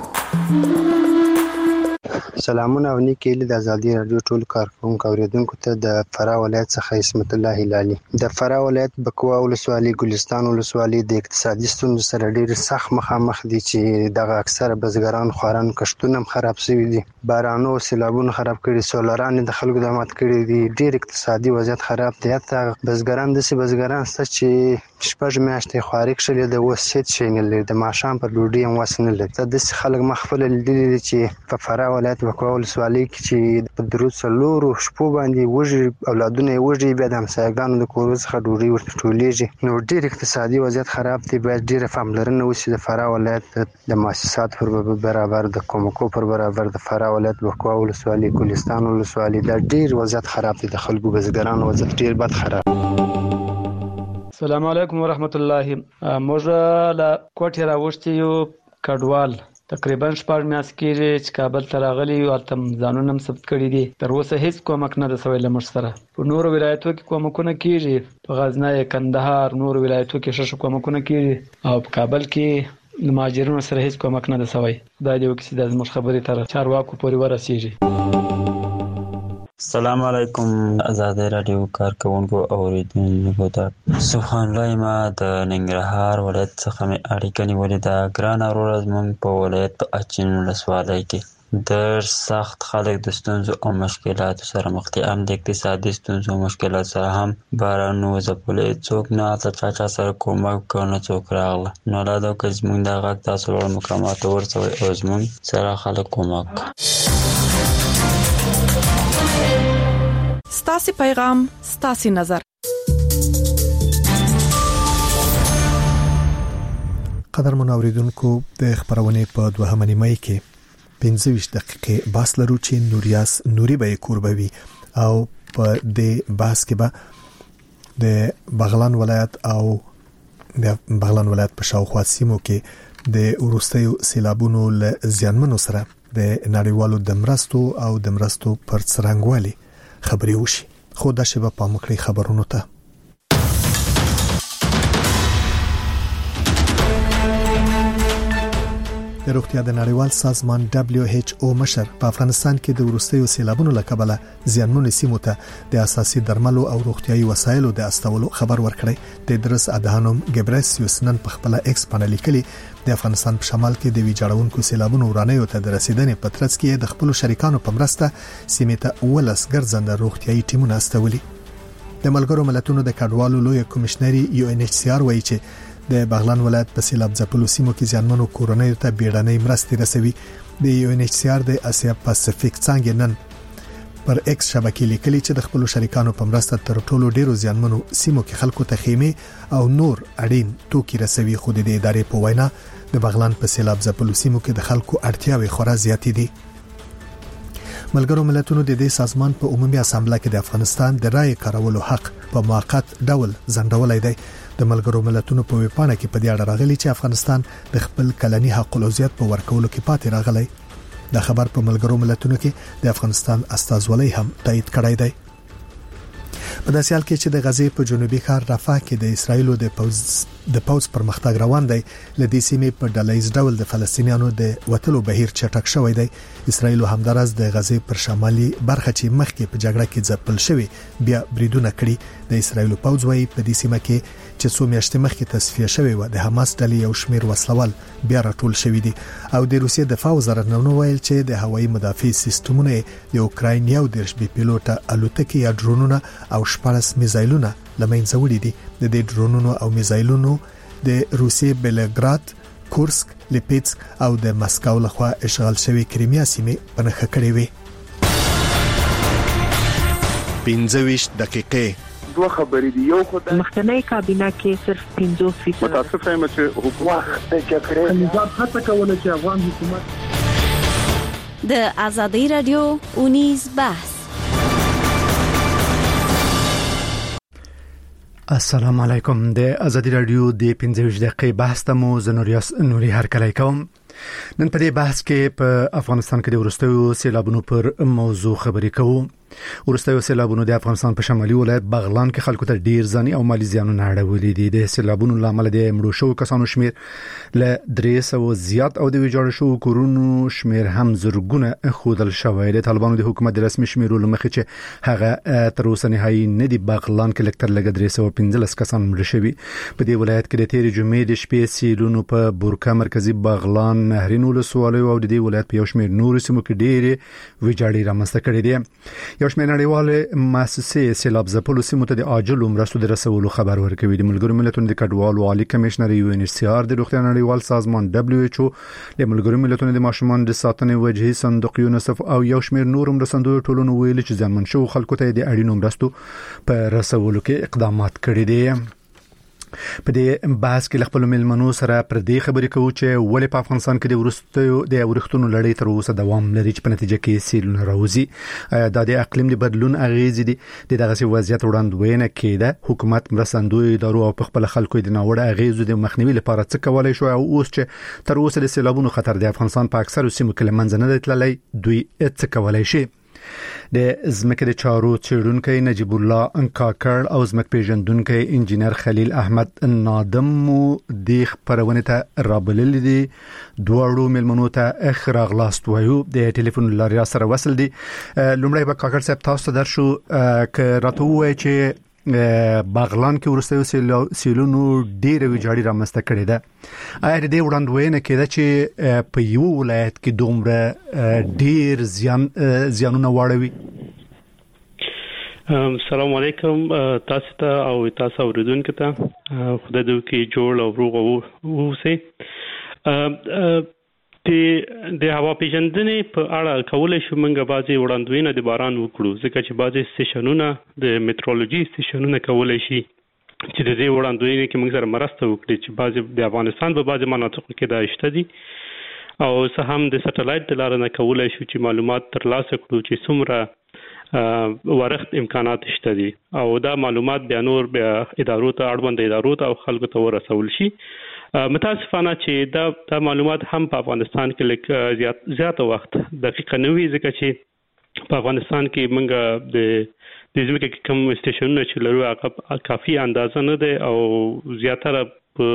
سلامونه او نیکی له آزادي رادیو ټول کارکونکو اوریدونکو ته د فراه ولایت څخه اسمت الله هلالي. د فراه ولایت بکوا ولسوالۍ ګلستان ولسوالۍ د اقتصادي ستونزو سره ډېر سخت مخامخ دي چې دغه اکثره بزګران خواران کښتونه هم خراب شوي دي. بارانو او سیلابونو خراب کړي، سولران د خلکو د مات کړي دي. ډېر اقتصادي وضعیت خراب دی. حتی بزګران داسې بزګران شته چې شپږ میاشتې خواري کښلې د اوس هېڅ شی نه لري، د ماښام پر ډوډۍ هم وس نه لري. داسې خلک ما خپله لیدلي دي چې په فراه ولایت بکوا ولسوالۍ کې چې په درود څلورو شپو باندې وږي اولادونه یې وږي، بیا د همسایګانو د کورو څخه ډوډۍ ورته ټولېږي. نو ډېر اقتصادي وضعیت خراب دی. باید ډېره پاملرنه وشي د فراه ولایت د مؤسسات پر برابر، د کومکو پر برابر. د فراه ولایت بکوا ولسوالۍ ګلستان ولسوالۍ دا ډېر وضعیت خراب دی. د خلکو بزګرانو وضعیت ډېر بد خراب. السلام علیکم ورحمت الله. موږ له کوټې راوښتي یو کډوال تقریبا 4 میاشتې کېږي چې کابل ته راغلي یو، هلته ځانونه هم ثبت کړي دي. تر اوسه هیڅ کومک نه ده سوی له موږ سره. په نورو ولایتو کې کومکونه کېږي، په غزنی، کندهار، نورو ولایتو کې ښه کومکونه کېږي، او په کابل کې د مهاجرینو سره هیڅ کومک نه ده سوی. خدای دې وکړي چې دا زموږ خبرې تر چارواکو پورې ورسېږي. السلام علیکم آزادۍ رادیو کارکونکو اوریدونکو ته سبحان الله. ما د ننګرهار ولایت څخه مې اړیکه نیولې ده. ګرانه وروره زموږ په ولایت په اچین ولسوالۍ کې ډېر سخت خلک د ستونزو او مشکلاتو سره مخ دي. هم د اقتصادي ستونزو او مشکلاتو سره هم باران نه وځپلی، څوک نه هلته چا سره کومک وکړ، نه څوک راغله. نو الله دې وکړي زموږ دا غږ تاسو لوړ مقاماتو ورسوئ او زموږ سره خلک کومک وکړي. ستاسې پیغام ستاسې نظر. قدرمن اوریدونکو، د خبرونه په 2 نیمه کې 25 دقیقې باس لرو چې نوریاس نوري به کوربوي او په دې باس کې به د بغلان ولایت او د بغلان ولایت په شاوخوا سیمو کې د وروستیو سیلابونو له زیانمنو سره د نړیوالو د مرستو او د مرستو پر څرنګوالي خبري وشي. خو دا شی به په مکړی خبرونو ته د روغتیا د نړیوال سازمان WHO مشر په افغانستان کې د وروستیو سیلابونو له کبله زیانمنو سیمو ته د اساسي درملو او روغتيایي وسایلو د استولو خبر ورکړی. تدرس ادهانوم ګبرسیوس نن په خپل ایکس باندې لیکلي د افغانستان په شمال کې د ویجاړونکو سیلابونو ورانیو ته د رسیدنې په ترڅ کې د خپل شریکانو په مرسته سیمه ته ولس ګرځنده روغتيایي ټیمونه استولي. د ملګرو ملتونو د کډوالو لوی کمشنري UNHCR وایي چې د بغلان ولایت په سیلاب ځپلو سیمو کې ځانمنو کورونیو ته بیړنۍ مرستې رسوي. د UNHCR د اسیا پاسفیک څنګه نن پر ایکس شبکې لیکلي چې د خپل شریکانو په مرسته تر ټولو ډیرو ځانمنو سیمو کې خلکو ته خیمه او نور اړین توکي رسوي. خو د ادارې په وینا د بغلان په سیلاب ځپلو سیمو کې د خلکو اړتیاوې خورا زیاتې دي. ملګرو ملتونو د دې سازمان په عمومي اسامبله کې د افغانستان د رائے کارولو حق په موقت ډول ځنډولای دی. د ملګرو ملتونو په ویپانه کې په دې اړه راغلي چې افغانستان د خپل کلنی حق الوزیت په ورکولو کې پاتې راغلی. دا خبر په ملګرو ملتونو کې د افغانستان استازولۍ هم تایید کړی دی. په داسې حال کې چې د غزې په جنوبي ښار رفح کې د اسرایلو د پوځ پرمختګ روان دی، لدې سیمې په ډلهیز ډول د فلسطینیانو د وټلو بهیر چټک شوی دی. اسرایل همدارس د غزې پر شمالي برخه چې مخکې په جګړه کې ځپل شوی بیا بریدونه کړي. د اسرایل پوځ وايي په دې سیمه کې چې څو میاشتې مخکې تصفیه شوی و د حماس ډلې یو شمیر وسلوال بیا راټول شوی دي. او د روسیې دفاع وزارت نن ویل چې د هوایي مدافع سیستمونو د اوکراین یو د بي پیلوټه الوتکې یا ډرونونه او 14 میزایلونه لمنځه وړي دي. د دې ډرونونو او میزایلونو د روسیې بلګراد، کورسک، لیپیتسک او د مسکو لخوا اشغال شوی کریمیا سیمه په نخښه کړې وي. 25 دقیقې دوه خبرې دي. یو خدای مخکنی کابینه کې صرف 50% متاسفه یم چې حکومت د جګړې نظام هڅه کوله چې افغان حکومت د ازادي رادیو اونیز بحث. السلام علیکم. د ازادي رادیو د 25 دقیقې بحث ته مو زنوریاس نوري هرکلی کوم. نن په دې بحث کې په افغانستان کې د ورستیو سیلابونو پر موضوع خبرې کوو. ورستیو سیلابونو د افغانستان په شمالي ولایت بغلان کې خلکو ته ډیر ځاني او مالی زیانونه اړولې دي. د سیلابونو لامل د مړو شو کسانو شمیر له 300 زیات او د ویجاړ شو کورونو شمیر هم زرګونه خودل شوی. د طالبانو د حکومت د رسمي شمیرولو مخې چې هغه تر اوسه نهایي نه دی. بغلان کې لکتر لګ 315 کسان مړ شوي. په دې ولایت کې د تیر جمعې د شپې سیلونو په بورکا مرکزی بغلان نهرین ولسوالۍ او د دې ولایت په یو شمیر نور سیمو کې ډېرې ویجاړې رامنځته کړې دي. یو شمېر نړیوالې مؤسسې سیلاب ځپلو سیمو ته د عاجلو مرستو د رسولو خبر ورکوي. د ملګرو ملتونو د کډوالو عالی کمشنر UNHCR د روغتیا نړیوال سازمان WHO د ملګرو ملتونو د ماشومان د ساتنې وجهي صندوق یونیسف او یو شمېر نور مرستندوی ټولنو ویلي چې ځانمن شو خلکو ته د اړینو مرستو په رسولو کې اقدامات کړي دي. په دې بحث کې خپل ملمنو سره پر دې خبرې کوو چې ولې په افغانستان کې د ورښتونو لړۍ تر اوسه دوام لري چې په نتیجه کې سیلونه راوځي. د اقلیم د بدلون اغیزې دي دغه وضعیت وړاندوینه کېده. حکومت مرستندوی ادارو او په خپل خلکو د ناوړه اغیزو د مخنیوي لپاره څه کولای شو او اوس چې تر اوسه د سیلابونو خطر د افغانستان په اکثر سیمو کې لمنځه نه تللی دوی څه کولای شي. د زمکه د چارو چیرونکو نجیب الله انکاکر او زمک پیژندونکو انجینر خلیل احمد نادم مو د خبرونه ته رابلل دي. دوړو ملمنو ته اخراغ لاست وایو د ټلیفون لاري سره وصل دي. لومړی به کاکر صاحب تاسو درشو ک راتو وای چې باغلان کې ورستیو سیلونو ډېر ویجاړي رامنځته کړې ده. آیا د دې وړاندوینه کېده چې په یو ولایت کې دومره ډېر زیانونه واړوي؟ السلام علیکم تاسو ته او تاسو اوریدونکو ته خدای دې کې جوړ او روغ اوسئ. د هوا پیژندنې په اړه کولای شو موږ بعضي وړاندوینه د باران وکړو، ځکه چې بعضي سټیشنونه د میټرولوژي سټیشنونه کولای شي چې د دې وړاندوینې کې موږ سره مرسته وکړي چې بعضي د افغانستان په بعضي مناطقو کې دا شته دي، او څه هم د سټلایټ د لارې نه کولای شو چې معلومات ترلاسه کړو چې څومره ورښت امکانات شته دي، او دا معلومات بیا نور ادارو ته اړوند ادارو ته او خلکو ته ورسول شي. متاسفانه چې دا معلومات هم په افغانستان کې زیات وخت دقیق نه وي، ځکه چې په افغانستان کې موږ د ځمکې کوم سټیشنونه چې لرو هغه کافي اندازه نه ده، او زیاتره په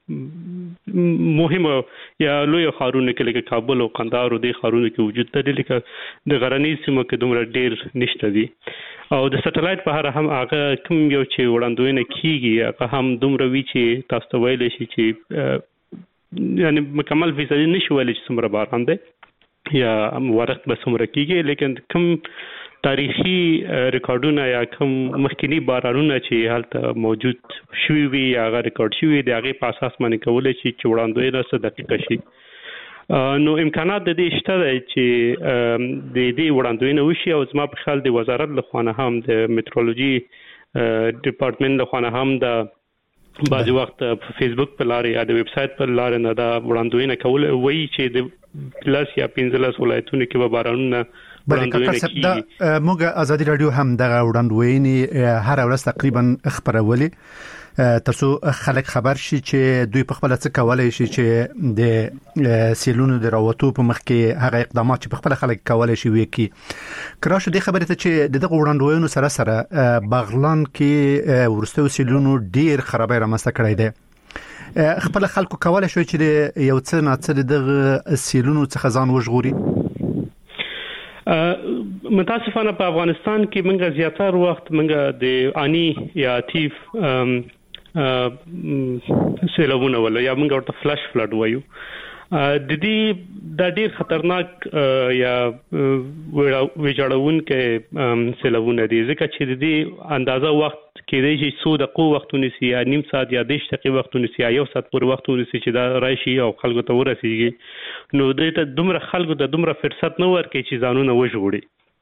مهمه یا لوی ښارونو کې لکه کابل او قندهار او د ښارونو کې وجود لري، لکه د غرنیز سیمو کې دومره ډیر نشته دي. او د سټلایټ په اړه هم هغه کوم یو چې وړاندوینه کیږي هغه هم دومره وی چې تاسو ته ویل شي چې یعنی مکمل فیصدي نشي ویل چې څومره باران دی یا ورښت به څومره کیږي، لیکن کوم تاریخي ریکارډونه یا کوم مخکینی بارانونه چې هلته موجود شوي وي یا هغه ریکارډ شوي د هغې په اساس باندې کولی شي چې وړاندوینه څه دقیقه شي. نو امکانات د دې شته دی چې د دې وړاندوینه وشي، او زما په خیال د وزارت لخوا نه هم د میټرولوژي ډپارټمنټ لخوا نه هم د بعضې وخت په فیسبوک په لارې یا د ویب سایټ په لارې نه دا وړاندوینه کول وایي چې د 15 یا 15 ولایتونو کې به بارانونه موږ ازادي رادیو هم دغه وړاندوینې هر ورځ تقریبا خبرولې ترڅو خلک خبر شي چې دوی په خپل څه کولای شي چې د سیلونو د راوتو په مخ کې هغه اقدامات چې په خپل خلک کولای شي وکړي. کراشه د خبرې ته چې دغه وړاندوینو سره باغلان کې ورستیو سیلونو ډیر خرابې رامنځته کړې ده. خپل خلکو کولای شي چې یو څه ناڅه دغه سیلونو څخه ځان وژغوري. متاسفانه په افغانستان کې موږ زیاتره وخت موږ د آنی یا تیف سیلابونه ولا یا موږ ورته فلش فلډ وایو. د دې د ډیر خطرناک یا ویجاړونکي سیلابونه دي، ځکه چې د دې اندازه وخت کېدای شي څو دقیقې وخت ونیسي یا نیم ساعت یا 10 دقیقې وخت ونیسي یا یو ساعت پورې وخت ونیسي چې دا راشي او خلکو ته ورسیږي. نو دې ته دومره خلکو ته دومره فرصت نه ورکړي چې ځانونه وژغوري.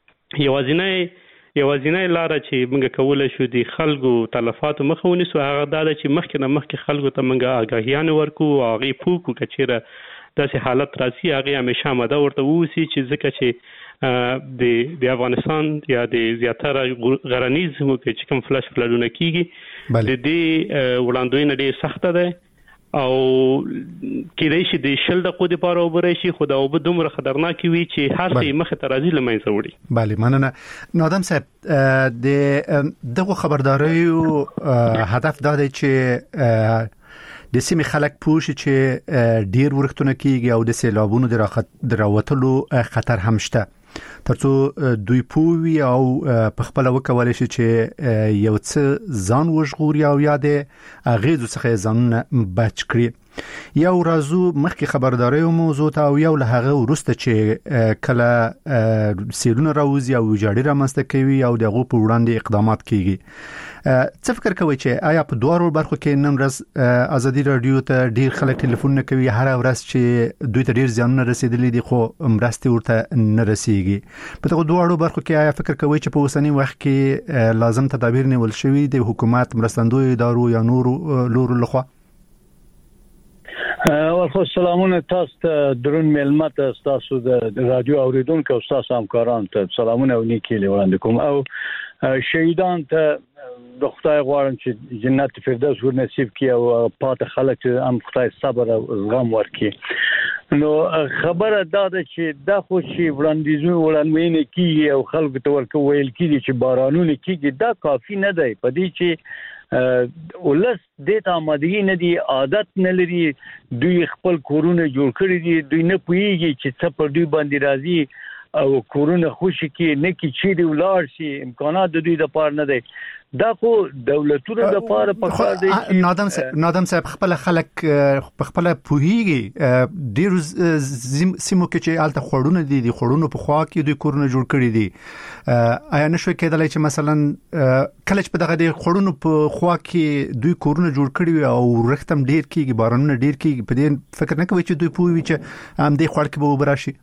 یوازینی لاره چې موږ کولای شو د خلکو تلفاتو مخه ونیسو هغه دا چې مخکې خلکو ته موږ آگاهیان ورکو او هغه پوکو کچېره داسې حالت راځي هغه همیشه آماده ورته ووسی چې ځکه چې د افغانستان یا د زیاتره غرنیز سیمو کې چې کوم فلش فلډونه کیږي د دې وړاندوینه ډېر سخته ده، او کېدای شي د شل دقیقو لپاره وبري شي، خو دا وب دومره خطرناک وي چې هر څه مخه ته راځي لمنځه وړي. بله مننه. نادم صاحب د دغه خبرداريو هدف دا دی چې د سیمې خلک پوه شي چې ډیر ورښتونه کیږي او د سیلابونو د راوتلو خطر هم شته، ترڅو دوی پوه او په خپل وکولای شي چې یو څه ځان وژغوري او یاده اغیزو څخه ځان بچ کړي. یو رازو مخکې خبرداري موضوع ته او یو له هغه ورسته چې کله سیلونه راوځي او ویجاړي رامنځته کوي او دغه په وړاندې اقدامات کیږي. څه فکر کوي چې آیا په دوه برخو کې نن ورځ ازادي رادیو ته ډیر خلک ټلیفون کوي هر ورځ چې دوی ته ډیر ځانونه رسیدلي دي خو مرسته ورته نه رسیږي؟ په دغه دوه برخو کې آیا فکر کوي چې په اوسنی وخت کې لازم تدابیر نیول شوي د حکومت مرستندوی ادارو یا نورو لورو لخوا؟ ورخو سلامونه تاسو ته درون ملمت تاسو د رادیو اوریدونکو او تاسو همکاران ته سلامونه او نیکی وړاندې کوم، او شهیدان ته د خدای غواړم چې جنت فردوس ور نصیب کړي او پاتې خلک هم خدای صبر او زغم ورکړي. نو خبره دا ده چې دا خو چې وړاندوینه کیږي او خلکو ته ویل کیږي چې بارانونه کیږي، دا کافی نه دی. په دې چې ولس د آمادګي نه دی، عادت نه لري، دوی خپل کورونه جوړ کړی دي، دوی نه پوهیږي چې څه پر دوی باندې راځي او کورونه خوشي کې نه کې چیرې ولار شي امکانات د دوی د پاره نه دی دا خو دولتونو د پاره پکار دی نادم صاحب خپل خلک خپل پوهیږي ډیر سیمو کې چې الته خړونه دي خړونو په خوا کې دوی کورونه جوړ کړی دي آیا نشو کېدلای چې مثلا کله چې په دغه خړونو په خوا کې دوی کورونه جوړ کړی او رختم ډیر کېږي بارانونه ډیر کېږي په دې فکر نه کوي چې دوی پوهیږي چې هم دې خړ کې به وبراشي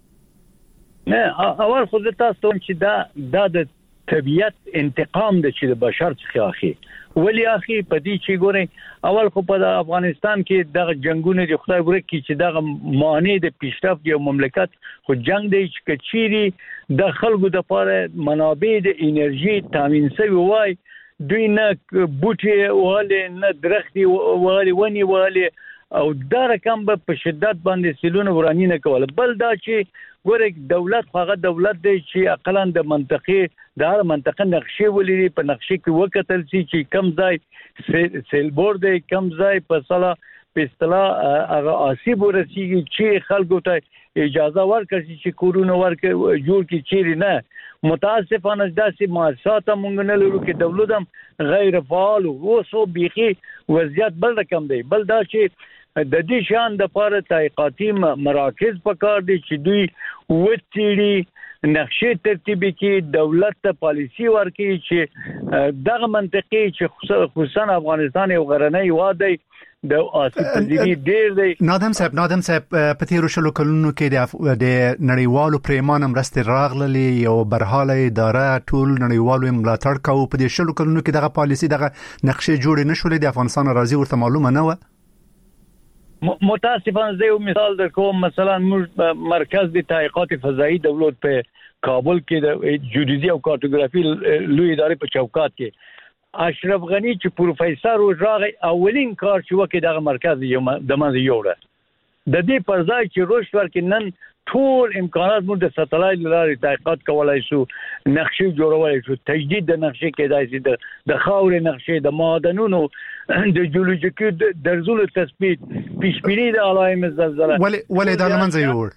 نه اول خو د تاسو چې دا د طبيعت انتقام د چې د بشر څخه اخی ولی اخی په دې چې ګوري اول خو په افغانستان کې دغه جنگونه د خدای ورکړي چې دغه معنی د پیشرفت یو مملکت خو جنگ دی چې کچيري د خلکو د لپاره منابع د انرژي تامین شوی وای دوی نه بوټي واله نه درختي واله ونی واله او دا رقم په شدت باندې سیلونه ورانی نه کول بل دا چې ګوره دولت هغه دولت دی چې اقلا د منطقې د هر منطقه نقشې ولري په نقشې کې وکتل چې کم ځای سیلبور دی کم ځای په صلا په اصطلاح هغه آسیب ورسیږي چې خلکو ته اجازه ورکړي چې کورونه ورکړي جوړ کړي چیرې نه متاسفانه داسې مؤسسات مونږ نه لرو کې دولت هم غیر فعال او سو بيخي وضعیت بل رقم دی بل دا چې د دې شان د لپاره تحقیقاتي مراکز پکار دي چې دوی وڅېړي نقشې ترتیب کړي دولت ته پالیسی ورکړي چې دغه منطقې چې خصوصا افغانستان یو غرنی وادي د آسیب پذیری ډیر دی نادم صاحب په تیرو شلو کلونو کې د نړیوالو پریمانم راسته راغلي یو برحاله اداره ټول نړیوالو ملاتړ کوي په دې شلو کلونو کې دغه پالیسی دغه نقشې جوړ نه شولې د افغانستان راځي ورته معلومه نه و متاسفانه زه یو مثال درکوم مثلا موږ مرکز د تحقیقات فضایی دولت په کابل کې د جیودیزي او کارتوګرافي لوی ادارې په چوکات کې اشرف غنی چې پروفیسور راغی اولین کار چې وکړ دغه مرکز د منځ یوړه د دې پر ځای چې روش ورکې نن ټول امکانات موږ د ساتلایت لارې تحقیقات کولای شو نقشې جوړولای شو تجدید د نقشې کېدای شي د خاورې نقشې د معدنونو د جیولوژیکي درزونو تثبیت پیشبینی د علائم زلزلہ ولې دا لمنځه یوړ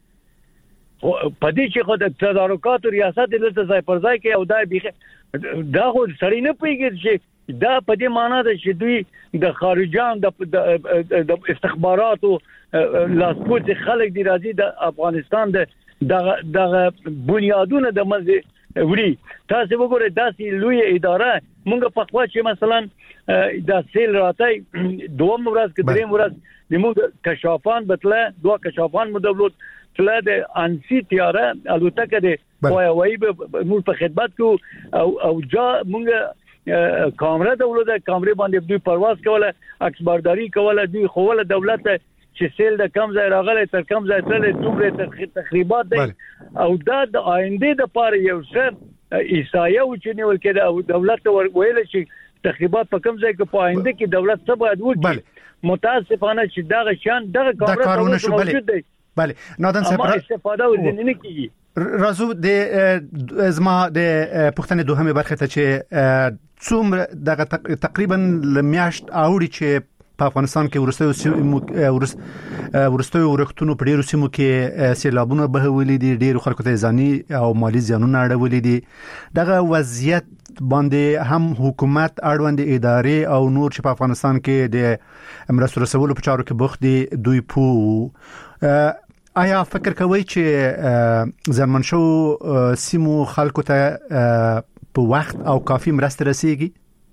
په دې چې خو د تدارکات ریاست د ځای پر ځای کې او دا خو سړی نه پیږي چې دا په دې معنی ده چې دوی د خارجان د استخباراتو لاسپوت خلک دی راځي د افغانستان د بنیادونه د مزه وړي تاسو وګورئ داسې لوی اداره مونږ په خوا چې مثلا د سیل راتای دوم ورځ کې دریم ورځ د مونږ کشافان بتله دوه کشافان مدولت تله د انسی تیاره الوتکه د وای مونږ په خدمت کو او جا مونږ کامره دولت کامره باندې دوی پرواز کوله عکسبرداري کوله دوی خوله دولت چې سیل د کم ځای راغلی تر کم ځای تل دومره تخریبات دي او دا د آینده د پاره یو څه ایسایه و چې نیول کېده او دولت ویل چې تخریبات په کم ځای کې په آینده کې دولت څه باید وکړي متاسفانه چې دغه شان دغه کارونه موجود دي بله نادم صاحب استفاده ورننه کیږي رازو د ازما د پښتنې دوهمه برخه ته چې څومره دغه تقریبا لمیاشت اوړي چې په افغانستان کې ورستوي ورختونو په ډیرو سیمو کې سیلابونه بهولې دي ډیرو خلکو ته ځاني او مالی زیانونه اړولې دي دغه وضعیت باندې هم حکومت اړوند ادارې او نور چې په افغانستان کې د مرستو رسولو په چارو کې بوخت دي دوی پو آیا فکر کوي چې زمون شو سیمو خلکو ته په وخت او کافي مرسته رسیږي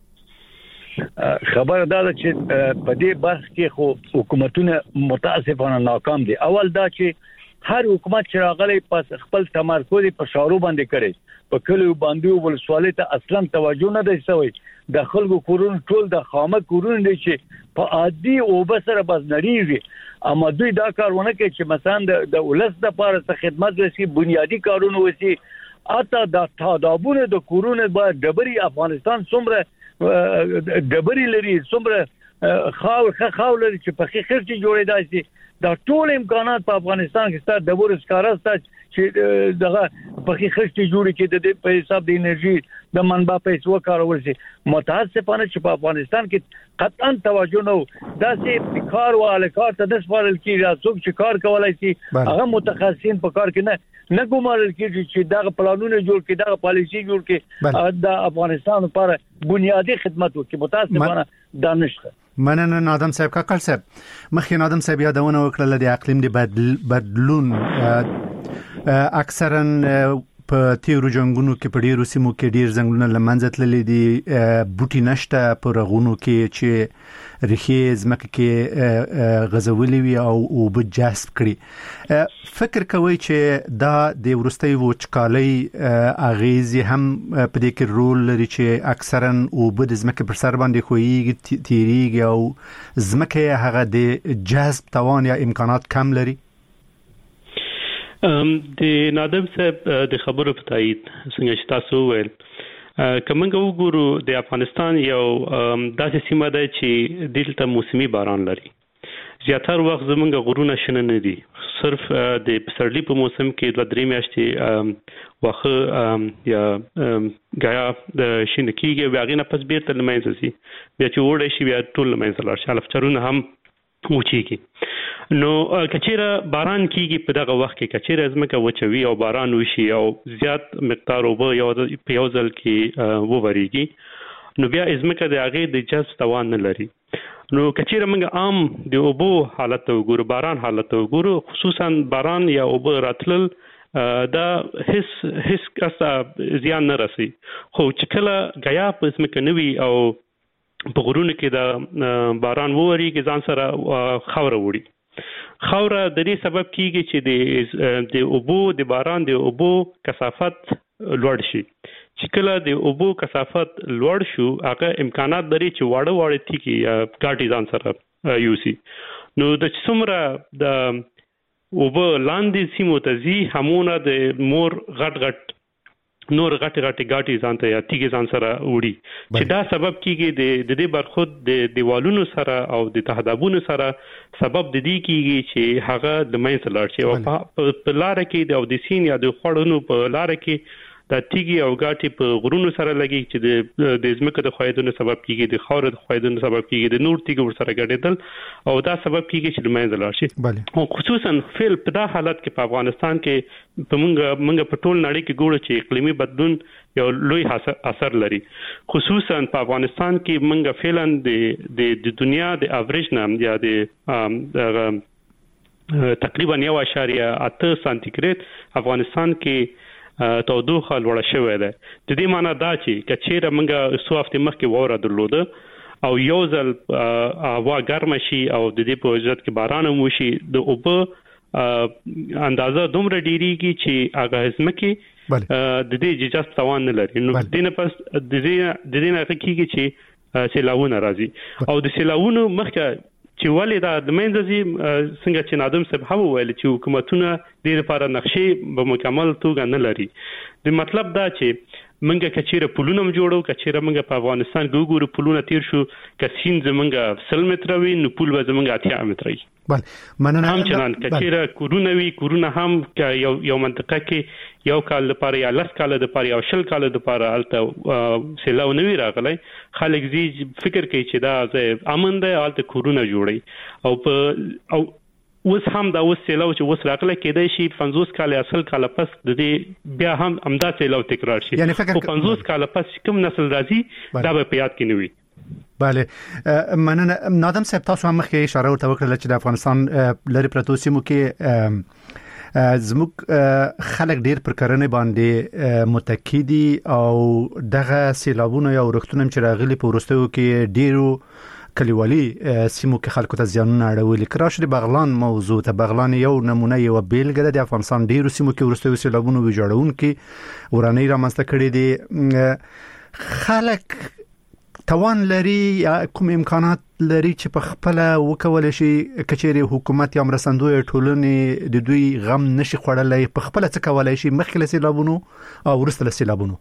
خبر دا چې په دې برخه کې خو حکومتونه متاسفانه ناکام دي اول دا چې هر حکومت چې راغلی پس خپل تمرکز په شارو باندې کړي په کلیو باندې ولسوالۍ ته اصلا توجه نه دی شوی د خلکو کورونه ټول د خامه کورونه دي چې په عادي او بسره بس نړیږي اما دوی دا کارونه کوي چې مثلا د ولس د لپاره خدمت وسی بنیادی کارونه وسی اته د تادابونه د کورونه باید ډبري افغانستان څومره ډبري لري څومره خاور لري چې په خرچ جوړېدای شي دا ټول امکانات په افغانستان کې ستاسو د ورس کارسته چې دغه په خرچ جوړې کې د په حساب د انرژي د منبع پیسو کارول شي متاسفانه چې په افغانستان کې قطعا توجه نه داسې کار او الکار ته د سپارل کیږي څوک چې کار کولای شي هغه متخصصین په کار کې نه نه ګومارل کېږي چې دا پلانونه جوړ کړي دا پالیسي جوړ کړي د افغانستان لپاره بنیادی خدمت وکړي متاسفانه دا نشته. مننه نادم صاحب کاکل صاحب مخکې نادم صاحب یادونه وکړه د اقلیم د بدلون اکثرا په تیرو جنگونو کې په ډیرو سیمو کې ډیر ځنګلونه لمنځه تللي دي بوټي نشته په رغونو کې چې ریښې ځمکه کې غزولې وي او اوبه جذب کړي فکر کوي چې دا د وروستي وچکالۍ اغیزې هم په دې کې رول لري چې اکثرا اوبه د ځمکې پر سر باندې خوېږي تیریږي او ځمکه هغه د جذب توان یا امکانات کم لري. د نادم صاحب د خبرو په تایید څنګه چې تاسو ویل کومه وګورو د افغانستان یو داسې سیمه ده چې دلته موسمي باران لري. زیاتره وخت زمونږ غرونه شنه نه دي صرف د پسرلی په موسم کې 2-3 میاشتې واخه یا غیا د شین کېږي بیا غینه پس بیرته لمنځه سي بیا چې وړي شي بیا ټول لمنځه لار شي الفچرونه هم وچیږي. نو کچېره باران کیږي په دغه وخت کې کچېره ازمکه وچوي او باران وشي او زیات مقدار اوبه یو ځل کې ووريږي نو بیا ازمکه د هغه د جذب توان نه لري. نو کچېره موږ عام د اوبو حالت وګورو باران حالت وګورو خصوصا باران یا اوبه راتلل دا هیڅ کسا زیان نه رسي خو چې کله غیا په ازمکه نوي او په غرونو کې د باران ووري کې ځان سره خاور وړي. خاور د دې سبب کیږي چې د اوبو د باران د اوبو کثافت لوړ شي. چې کله د اوبو کثافت لوړ شو هغه امکانات لري چې واړه تیږي یا ګاټي ځان سره یوسي. نو د څومره د اوبو لاندې سیمو ته زی همونه د مور غټ نور غټي ګاټي ځان ته یا تیږي ځان سره وړي چې دا سبب کیږي د دې برخود د دیوالونو سره او د تهدابونو سره سبب د دې کیږي چې هغه د مینځ لار شي او په لار کې د اودیسین یا د خړونو په لار کې د تیږي او ګاټي په غرونو سره لګي چې د ځمکې د خویدونو سبب کیږي د خاور د خویدونو سبب کیږي د نور تیږي ور سره ګډېدل او دا سبب کیږي چې د مینځ لار شي. او خصوصا فعل په دا حالت کې په افغانستان کې په موږ په ټول نړۍ کې ګورو چې اقلیمي بدلون یو لوی اثر لري. خصوصا په افغانستان کې موږ فعلا د دنیا د اوریج نام یا د تقریبا 1.8 سانتیګریډ افغانستان کې تودوخه لوړه شوې ده. د دې معنی دا چې کچېره موږ څو هفته مخکې وره درلوده او یو ځل هوا ګرم شي او د دې په وجه کې باران وشي د اوبه اندازه دومره ډیریږي چې هغه ځمکه د دې جذب توان نه لري. نو د دې پس د دې نه کېږي چې سیلاوونه راځي او د سیلاوونو مخکې چې ولې دا د منځي څنګه چې نادم صاحب هم ویل چې حکومتونه د لپاره نقشې به مکمل توګه نه لري. د مطلب دا چې منګه کچېره پلونه جوړو کچېره منګه په افغانستان ګورو پلونه تیر شو کسین زمنګ 100 متر وي نو پل به زمنګ 80 متر وي. بله مننه هم چنان کچېره کورونه وي کورونه هم یو منطقه کې یو کال لپاره یا 10 کال لپاره یا 10 کال لپاره الته سیلاو نوي راغلی خلک زی فکر کوي چې دا امن ده الته کورونه جوړي او اوس هم دا اوس سیلاو چې اوس راغله کېدای شي 50 کال یا 100 کال پس د دې بیا هم امدا سیلاو تکرار شي او 50 کال پس کوم نسل راځي دا به په یاد کې نه وي. بله مننه نادم صاحب تاسو هم مخکې اشاره ورته وکړه چې د افغانستان لری پروتو سیمو کې زموږ خلک ډیر پر کرنې باندې متکی دي او دغه سیلابونه یا ورښتونه چې راغلي په ورستیو کې ډیرو کلیوالي سیمو کې خلکو ته زیانونه اړولي. کراش د بغلان موضوع ته بغلان یو نمونه یو بیلګه د افغانستان ډیرو سیمو کې ورستیو سیلابونه ویجاړونکي ورانه رامنځته کړي دي. خلک توان لري یا کوم امکانات لري چې په خپل وکول شي کچېری حکومت یا مرستندوی ټولنې د دوی غم نشي خوړلای په خپل څه کولای شي مخکله سیلابونو او ورسته سیلابونو.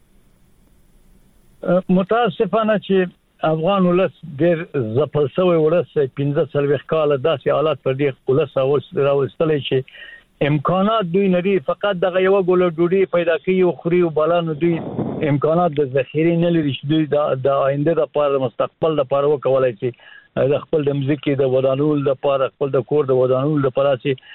متاسفانه چې افغان ولس ډېر ځپل شوی ولس 15 کال داسې حالات پر دې ولس راوستلې چې امکانات دوی نری فقط دغه یو ګول ډوډۍ پیدا کوي او خوري او بلانو دوی امکانات د ذخیره نه لري چې دوی د آینده لپاره مستقبل لپاره وکولای شي د خپل د مزکی د ودانول لپاره خپل د کور د ودانول لپاره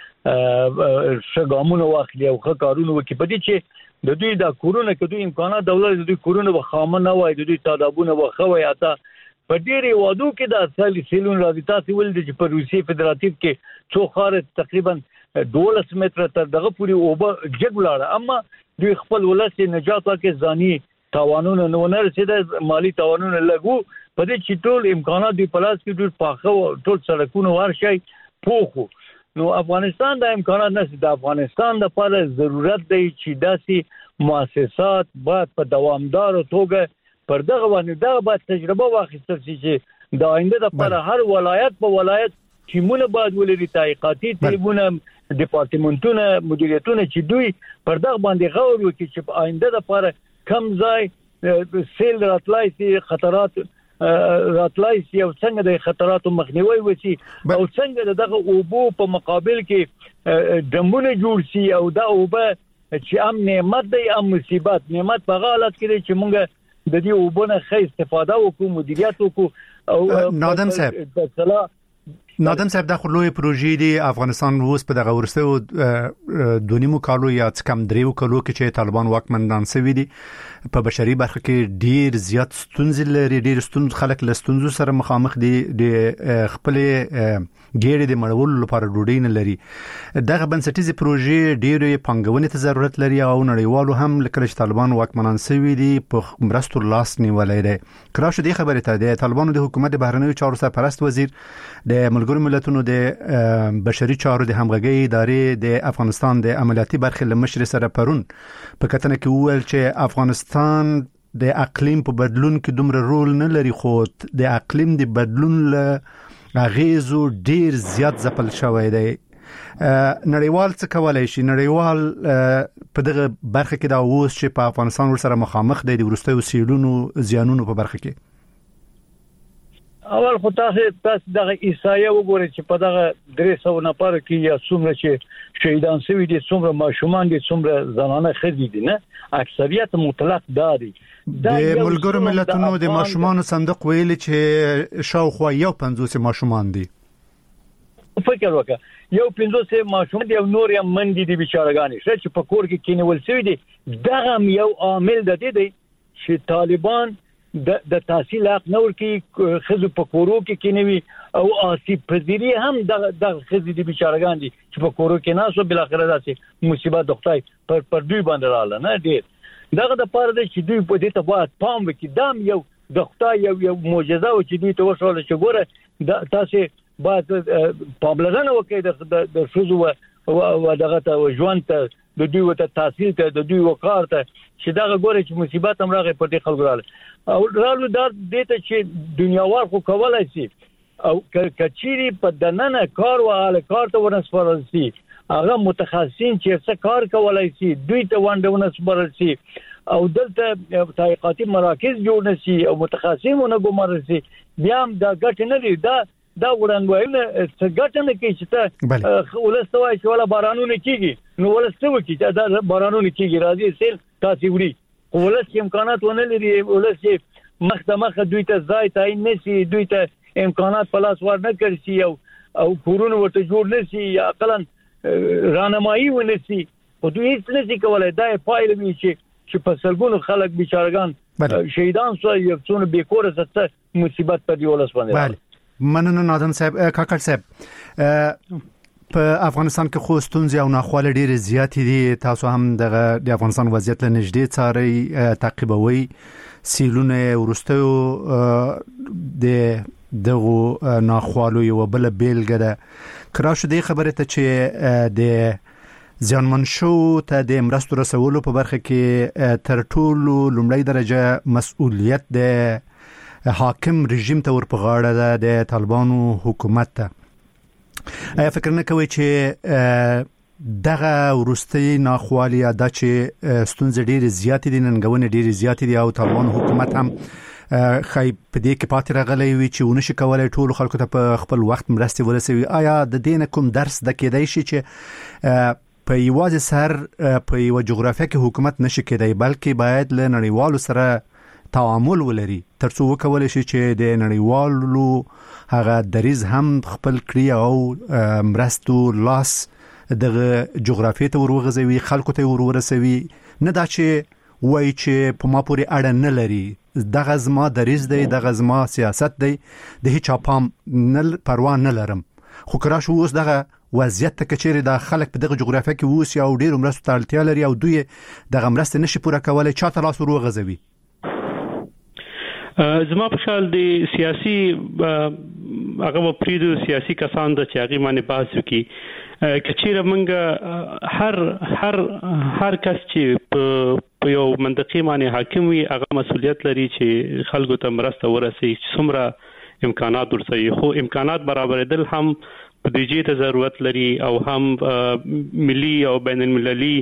چې شګامونه واخلي او کارونه وکړي په دې چې د دوی د کورونه کې دوی امکانات دولت د دوی کورونه وخامنه وای د دوی تادابونه وخوي اته په ډېری وادو کې د اصلي سیلون راځي تاسو ول د په روسي فدراتیو کې څو خار تقریبا 12 متر تر دغه پوري اوبه جګولاړه اما دوی خپل ولسی نجات کې ځاني تاوانونه نه رسیدل مالی تاوانونه لګو په دې چې ټول امکانات دی پلاس کې ډېر پاخه ټول سړکونه ورشي پوخو نو افغانستان د امکانات نشي د افغانستان لپاره ضرورت دی چې داسې مؤسسات باید په دوامدار توګه پر دغه باندې دغه باید تجربه واخیستل شي چې د آینده لپاره هر ولایت په ولایت ټیمونه باید ولري تحقیقاتي ټیمونه ډپارټمنټونه مدیریتونه چې دوی پر دغه باندې غور وکړي چې په آینده لپاره کم ځای سیل راتلای شي خطرات راتلای شي او څنګه د خطراتو مخنیوي وشي او څنګه دغه اوبو په مقابل کې دمونه جوړ شي او دا اوبه چې ام نعمت دی ام مصیبت نعمت په حالت کې چې مونږ د دې اوبونه ښه استفاده وکړو مدیریت وکړو او نادم صاحب د خلوی پروژې دی افغانستان روس په دغه ورسته دونیمو کالو یا کم دریو کالو کې چې طالبان واکمنان سوي دي په بشري برخه کې ډیر زیات ستونزې لري ډیر ستونزې خلک له ستونزو سره مخامخ دي د خپل ګېړې د مړولو لپاره ډوډۍ نه لري دغه بنسټیزه پروژې ډیر پنګونې ته ضرورت لري او نړیوالو هم لکه چې طالبان واکمنان سوي دي په مرستو لاس نیولای دي کراشه دی خبره ته د طالبانو د حکومت بهرنیو چارو سرپرست وزیر د ملګرو ملتونو د بشري چارو د همغږي ادارې د افغانستان د عملیاتي برخې لمشر سره پرون په کتنه کې وویل چې افغانستان د اقلیم په بدلون کې دومره رول نه لري خو د اقلیم د بدلون له غیزو ډیر زیات ځپل شوی دی نړیوال څه کولای شي نړیوال په دغه برخه کې دا اوس چې په افغانستان سره مخامخ دی د ورستیو سیلونو زیانونو په برخه کې اول خو تاسو دغه عیسایه وګورئ چې په دغه 300 نفر کې یا څومره چې شهیدان شوي دي څومره ماشومان دي څومره زنانه ښځې دي نه اکثریت مطلق دي د ملګرو ملتونو د ماشومان صندوق ویل چې شاوخوا 150 ماشومان دي فکر وکړه 150 ماشومان دي او نور یې منډي دي بیچارهګانی چې په کور کې کینول شوی دي دغه یو عامل د دې دی چې طالبان د تحصیل حق نور کې خزو په کورو کې کینوي او آسیب پذیری هم د خزو د بیچارهګان دي چې په کورو کې ناسو بل اخر داسې مصیبت د خدای پر دوی باندې رااله نه ډیر دغه د پاره د چې دوی په دې ته باید پام وکړي دام یو د خدای یو معجزه او چې دوی ته وشول چې ګوره تاسو باید پاملرنه وکړي د خزو او دغه ته ژوند ته د دوی وته تحصیل ته د دوی وقار ته چې دغه ګوره چې مصیبت هم راغی په دې خلکو رااله او رالو دا دته چې دنیاوار خو کولای شي او کچيري په دننه کار واله کار ته ورسپارل شي هغه متخصصین چې څه کار کولای شي دوی ته وانډونه سپارل شي او دلته تحقیقاتي مراکز جوړ نشي او متخصصینونه ګمارل شي بیا هم دا ګټ نه لري دا وړاندوینه څه ګټ نه کوي چې ته ولستوي چې ولا بارانونه کیږي نو ولستوي چې دا بارانونه کیږي راځي سیل تاسو وړي ولس امکانات ونه لري ولس مخدمه دوی ته ځای تعین نشي دوی ته امکانات پلاس ور نه کړی او کورونه ورته جوړ نشي یا اقلا راهنمایي ونه شي او دوی هیڅ نشي کولای دا فایل وی چې په سلګونو خلک بیچارهګان شهیدان شو یو څونه بیکوره ست مصیبت په دی ولس باندې مننه نادم صاحب کاکړ صاحب په افغانستان کې خو ستونزې او ناخواله ډېرې زیاتې دي تاسو هم د افغانستان وضعیت له نږدې څارئ تعقیبوي سیلونه ورستیو دغه ناخوالو یو بل بیلګه ده کراشه دی خبره ته چې د ځانمن شو ته د مرستو رسولو په برخه کې تر ټولو لومړی درجه مسؤلیت د حاکم رژیم ته ورپغاړه ده د طالبانو حکومت ته ایا فکر نه کوي چې دغه ورستي ناخوالي ادا چې ستونزې ډېرې زیاتې دي ننګونې ډېرې زیاتې دي او طالبان حکومت هم خای په دې کې پاتې راغلی وي چې ونشي کولای ټول خلکو ته په خپل وخت مرستې ورسوي آیا د دې کوم درس د کېدای شي چې په یوازې سر په یو جغرافیه کې حکومت نشي کېدای بلکې باید له نړیوالو سره تعامل ولري ترڅو وکول شي چې د نړیوالو هغه دریز هم خپل کړی او مرستو لاس دغه جغرافیې ته ورغځوي خلکو ته ورورسوي نه دا چې وای چې په ما پورې اړه نه لري دغه زما دریز دی دغه زما سیاست دی د هیڅ پام نه پروا نه لرم خو کرا شو اوس دغه وضعیت ته کچېره د خلک په دغه جغرافیه کې اوس یو ډیر مرستو ته اړتیا لري او دوی دغه مرسته نشي پوره کولای چاته لاس ورغځوي زما په خیال د سیاسي هغه پریدو سیاسي کسان د چاغي باندې بحث وکي کچېره منګه هر کس چې په یو منطقي باندې حاکم وي هغه مسؤلیت لري چې خلکو ته مرسته ورسي څومره امکانات ورسي خو امکانات برابرېدل هم په دې ته ضرورت لري او هم ملي او بین المللي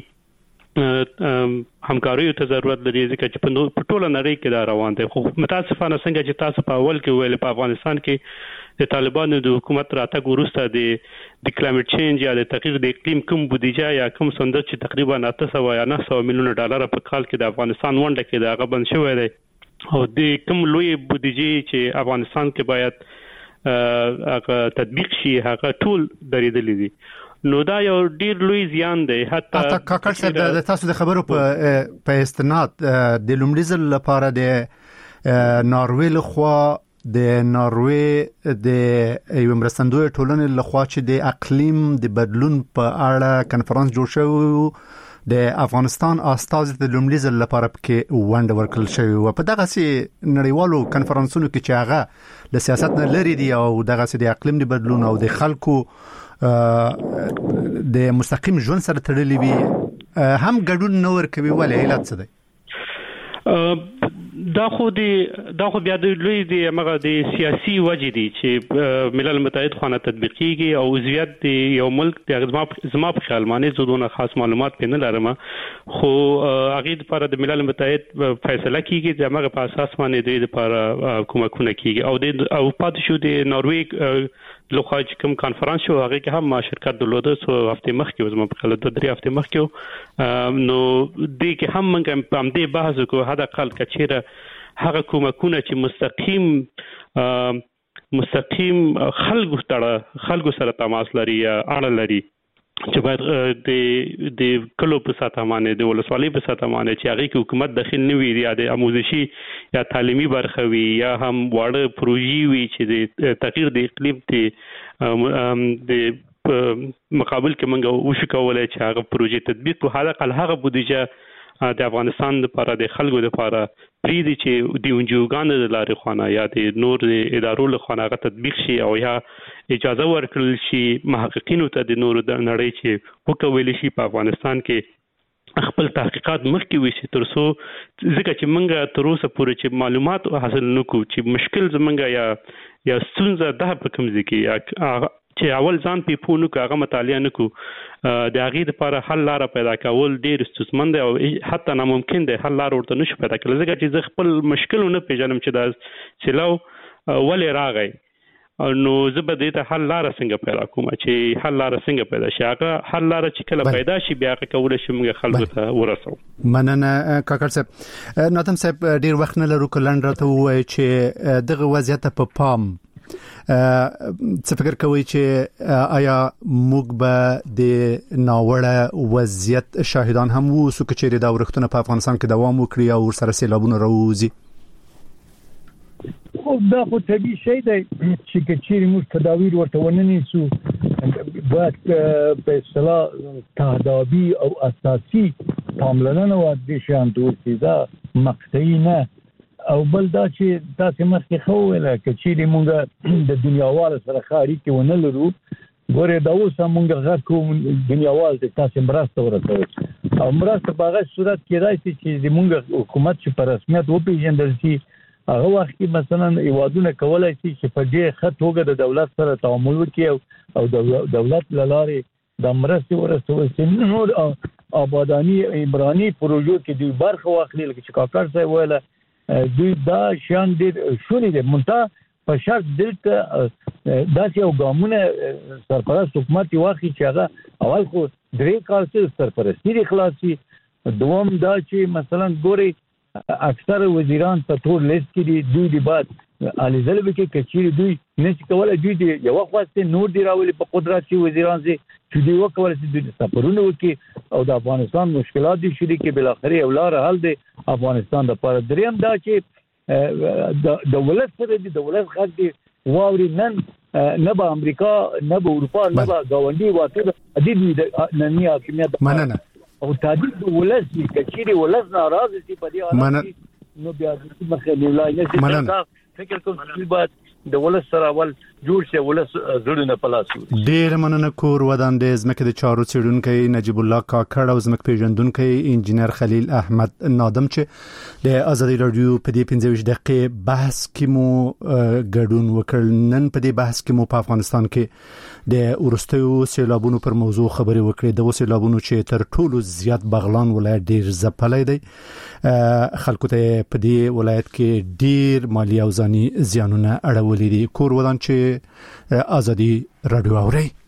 همکاریو ته ضرورت لري ځکه چې په ټوله نړۍ کې دا روان دي خو متاسفانه څنګه چې تاسو په اول کې ویل په افغانستان کې د طالبانو د حکومت راتګ وروسته د کلایمټ چینج یا د تغییر د اقلیم کوم بودیجه یا کوم صندوق چې تقریبا 800 یا 900 میلیون ډالر په کال کې د افغانستان ونډه کې دا غبن شوی دی او د کوم لوی بودیجه چې افغانستان کې باید هغه تطبیق شي هغه ټول درېدلې دي نو دا یو ډیر لوی زیان دی حتی کاکړ صاحب د تاسو د خبرو په استناد د لومړي ځل لپاره د ناروې لخوا د ناروې د یو مرستندوی ټولنې لخوا چې د اقلیم د بدلون په اړه کنفرانس جوړ شو د افغانستان استازي د لومړي ځل لپاره کې وند ورکل شوی او په دغه سي نړیوالو کنفرانسونو کې چې هغه د سیاست نه لري دی او دغه سي د اقلیم د بدلون او د خلکو د مستقیم ژوند سره تړلې وي هم ګډون نور کوي ولې علت څه دی دا خو بیا د لوی دی مګه د سیاسي وجې دي چې ملل متحد خانه تطبیقيږي او عضویت دی یو ملک د زما په خیال باندې زودونه خاص معلومات نه لرم خو هغه لپاره د ملل متحد فیصله کیږي چې هغه په اساس باندې د لپاره کومکونه کیږي او پاتې شو د ناروې لوخا چې کوم کانفرنس شو هغه کې هم ما شرکت درلوده سو هفته مخکې زما په خیال 3 هفته مخکې نو دې کې هم موږ په دې بحث کوو هدا کال کچېره هغه کومکونه چې مستقیم خلکو سره تماس لري یا اړه لري چې باید د کلو په ساته باندې د ولسوالۍ په ساته باندې چې هغه حکومت داخل نه وي یا د آموزشي یا تعلیمي برخه وي یا هم واړه پروژې وي چې د تغییر د اقلیم ته د مقابل کې موږ وشو کولای چې هغه پروژې تطبیق کو هغه بودیجه د افغانستان لپاره د خلکو لپاره پریدي چې د انجوګانو د لارې خوانه یا د نور ادارو له خوانه هغه تطبیق شي او یا اجازه ورکړل شي محققینو ته د نور د نړۍ چې وکوي شي په افغانستان کې خپل تحقیقات مخکې وشي ترڅو ځکه چې موږ تر اوسه پورې چې معلومات حاصل نکو چې مشکل زمونږ یا ستونزه ده په کوم ځای کې چې اول ځان په پونو کې هغه مطالعه نکو د هغه لپاره حل لار پیدا کول ډیر ستونزمن دی او حتی ناممکن دی حل لار ورته نشو پیدا کول ځکه چې خپل مشکلونه پیژنم چې دا سلو ولې راغی نو زه به دې ته حل لار څنګه پیدا کوم چې حل لار څنګه پیدا شي هغه حل لار چې کله پیدا شي بیا کول شي موږ خلکو ته ورسو مننه کاکړ صاحب ناتم صاحب ډیر وخت نه لرو کلن راته وای چې دغه وضعیت په پام څه فکر کوي چې آیا موږ به د ناوړه وضعیت شاهدان هم وو چې د ورښتونو په افغانستان کې دوام وکړي او سره سیلابونه راوځي خو دا خو طبیعي شی دی چې کچېرې موږ تدابیر ورته ونه نیسو باید په اصطلاح تهدابي او اساسي پاملرنه ورته شان دوی دا مقطعي نه او بل دا چې تاسو مخکې خو ویل کچېرې موږ د دنیاوال سره خاري کې ونه لرو ګوره دا اوس موږ غږ کوم دنیاوال ته تاسو مرسته ورکوي او مرسته په هغه صورت کې راځي چې موږ حکومت چې په رسمیت وپیژندل شي هغه وخت کې مثلا ایوادونه کولای شي چې په دې خط توګه د دولت سره تعامل وکړي او دولت لاره د مرستې ورسوي چې نور آبادانی عمراني پروژو کې دوی برخه واخلي لکه چې کاکړ صاحب ویل دوی دا شان دې شونې دي مونږ په شرط دلته داسې یو ګامونه سرپرست حکومت واخلي چې هغه اول خو درې کال سرپرستی خلاصي دوم دا چې مثلا ګوري اکثر وزیران په ټول لیست کې دي دوی د بعد الیزل کې کچېری دوی نشي کولای دوی دی یو وخت نور دی راولي په قدرت کې وزیران سي چې دوی وکول چې دوی سفرونه وکي او د افغانستان مشکلات دي شری کې بل اخر یو لار حل دی افغانستان د پر دریم دا چې د ولادت سره د ولادت خاص دي واوري نن نه به امریکا نه به اروپا نه به غونډي واته د نننی حاکمیت مننه او تادید د ولادت کچېری ولادت ناراض سي په دې حالت نو بیا د مخې لای نه فکر کوم چې بعد د ولس سره اول جوړ شي ولس زړونه پلاسو ډیر مننه کور وداندې زمکه د چارو چیرونکو نجیب الله کاکړ او زمکه پیژندونکو انجنیر خلیل احمد نادم چې د ازادي رادیو په دې 15 دقیقې بحث کې مو ګډون وکړ نن په دې بحث کې مو په افغانستان کې د ورستیو سیلابونو پر موضوع خبرې وکړې د سیلابونو چې تر ټولو زیات بغلان ولایت ډیر ځپلې دی خلکو ته په دې ولایت کې ډیر مالی او ځاني زیانونه اړولې دي کور ودان چې ازادي رادیو اوري